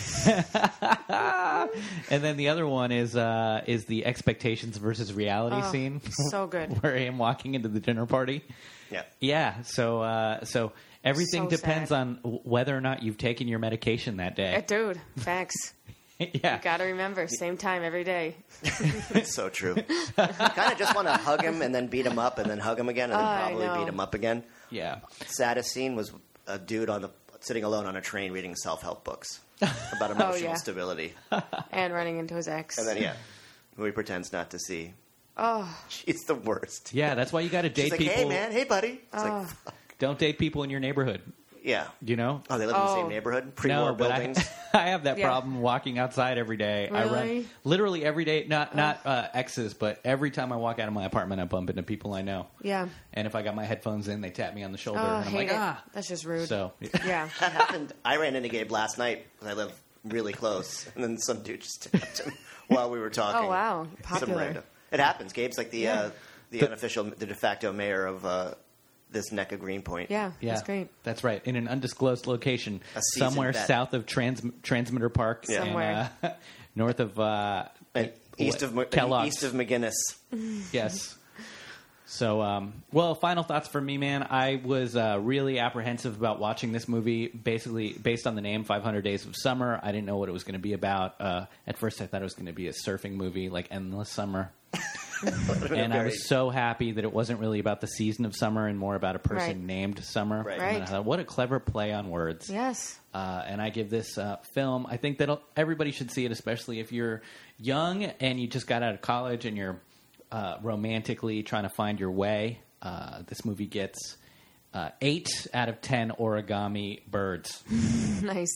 And then the other one is uh, is the expectations versus reality Oh, scene, so good. where him walking into the dinner party. Yeah. Yeah, so uh, so everything So depends sad. on w- whether or not you've taken your medication that Uh, day. dude, facts. Yeah, Gotta remember, same time every day. It's so true. Kind of just want to hug him and then beat him up and then hug him again and then Oh, I probably know. beat him up again. yeah. Saddest scene was a dude on the sitting alone on a train reading self-help books about emotional Oh, yeah. stability. And running into his ex. And then, yeah, who he pretends not to see. Oh, She's the worst. Yeah, that's why you got to She's date like, people. hey, man, hey, buddy. It's Oh. like, fuck. Don't date people in your neighborhood. Yeah. You know? Oh, they live in the Oh. same neighborhood? Pre-war No, but I, buildings? I have that Yeah. problem walking outside every day. I run Really? literally every day. Not not uh, exes, but every time I walk out of my apartment, I bump into people I know. yeah. And if I got my headphones in, they tap me on the shoulder, Oh, and I'm hate like, it. ah. That's just rude. So Yeah. That happened. I ran into Gabe last night because I live really close. And then some dude just tapped him while we were talking. Oh, wow. Some Popular. random. It happens. Gabe's like the, Yeah. uh, the unofficial, the de facto mayor of uh, this neck of Greenpoint. Yeah, yeah, that's great. That's right. In an undisclosed location, A seasoned somewhere vet. south of Trans- Transmitter Park, Yeah. and, Somewhere. uh, north of uh, And east of, Ma- Kellogg's. east of McGinnis. Yes. So, um, well, final thoughts from me, man. I was uh, really apprehensive about watching this movie, basically based on the name five hundred Days of Summer. I didn't know what it was going to be about. Uh, at first, I thought it was going to be a surfing movie like Endless Summer. And I was so happy that it wasn't really about the season of summer and more about a person Right. named Summer. Right. And then I Right. thought, what a clever play on words. Yes. Uh, and I give this uh, film, I think that everybody should see it, especially if you're young and you just got out of college and you're uh, romantically trying to find your way. Uh, this movie gets uh, eight out of ten origami birds. Nice.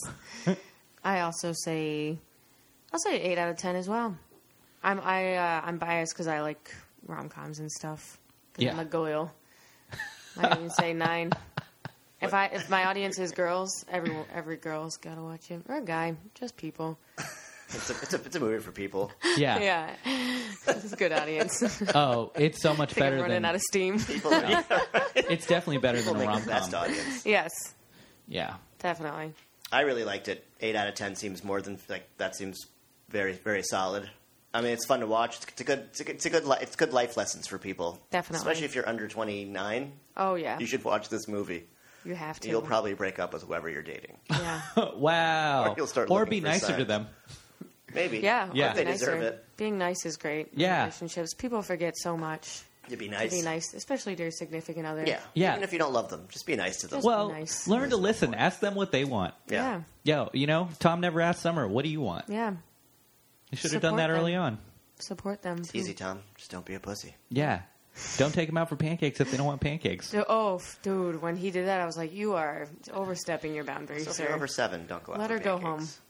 I also say, I'll say eight out of ten as well. I'm I uh, I'm biased because I like rom coms and stuff. 'Cause Yeah. I'm a goyle. I even say nine. If I if my audience is girls, every every girl's gotta watch it, or a guy, just people. It's a, it's, a, it's a movie for people. Yeah. Yeah, it's a good audience. I Oh, it's so much think I'm better running than. out of steam. People, yeah, It's definitely better people than a make rom the best com. audience. Yes, Yeah. definitely. I really liked it. Eight out of ten seems more than like that. Seems very very solid. I mean, it's fun to watch. It's, it's a good. It's a good. It's a good. Li- it's good life lessons for people. Definitely. especially if you're under twenty-nine. Oh yeah, You should watch this movie. you have to. You'll probably break up with whoever you're dating. yeah, Wow. Or you'll start Or looking be for nicer to signs. them. Maybe. yeah, Yeah. or They be deserve nicer. it. Being nice is great. in Yeah. relationships. People forget so much. You'd be To nice. be nice, especially to your significant other. Yeah. Yeah. Even if you don't love them, just be nice to them. Just- Well, nice. learn to listen. Ask them what they want. yeah. yeah, Yo, you know, Tom never asked Summer, what do you want? yeah. You should have done that Support early them. on. Support them. It's easy, Tom. Just don't be a pussy. Yeah. Don't take them out for pancakes if they don't want pancakes. So- Oh, f- dude, when he did that, I was like, "You are overstepping your boundaries, So if sir." you're over seven, don't go out. Let for her go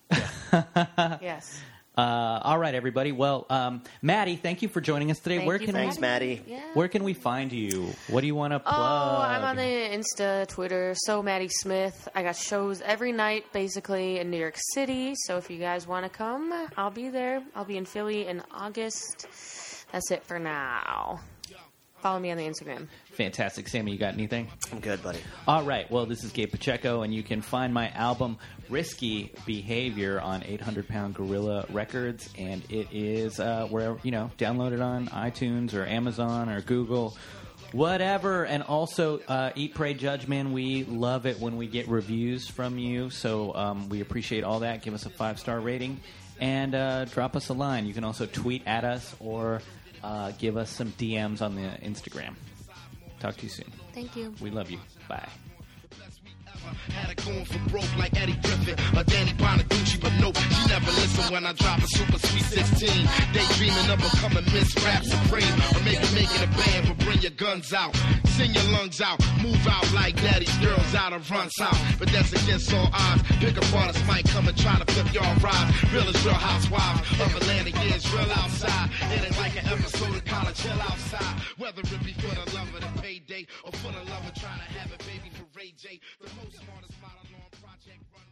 pancakes. Yes. Uh, all right, everybody. Well, um, Maddie, thank you for joining us today. Thank where you can for we, Thanks, Maddie. Yeah. where can we find you? What do you want to plug? Oh, I'm on the Insta, Twitter, so Maddie Smith. I got shows every night, basically, in New York City. So if you guys want to come, I'll be there. I'll be in Philly in August. That's it for now. Follow me on the Instagram. Fantastic. Sammy, you got anything? I'm good, buddy. All right. Well, this is Gabe Pacheco, and you can find my album Risky Behavior on eight hundred pound Gorilla Records, and it is uh, wherever, you know, download it on iTunes or Amazon or Google, whatever. And also, uh, Eat, Pray, Judge, man, we love it when we get reviews from you, so um, we appreciate all that. Give us a five-star rating, and uh, drop us a line. You can also tweet at us or uh, give us some D Ms on the Instagram. Talk to you soon. Thank you. We love you. Bye. Had it going for broke like Eddie Griffin or Danny Bonaducci, but nope, she never listened when I drop a super sweet sixteen. Daydreaming of becoming Miss Rap Supreme, or maybe making a band, but bring your guns out, sing your lungs out, move out like daddy's girls out of run south. But that's against all odds. Pick up artists might come and try to flip y'all rides. Real is real housewives of Atlanta, yeah, it's real outside. It ain't like an episode of College Hill outside. Whether it be for the love of the payday or for the love of trying to have a baby for Ray J. The most smartest model on Project Run.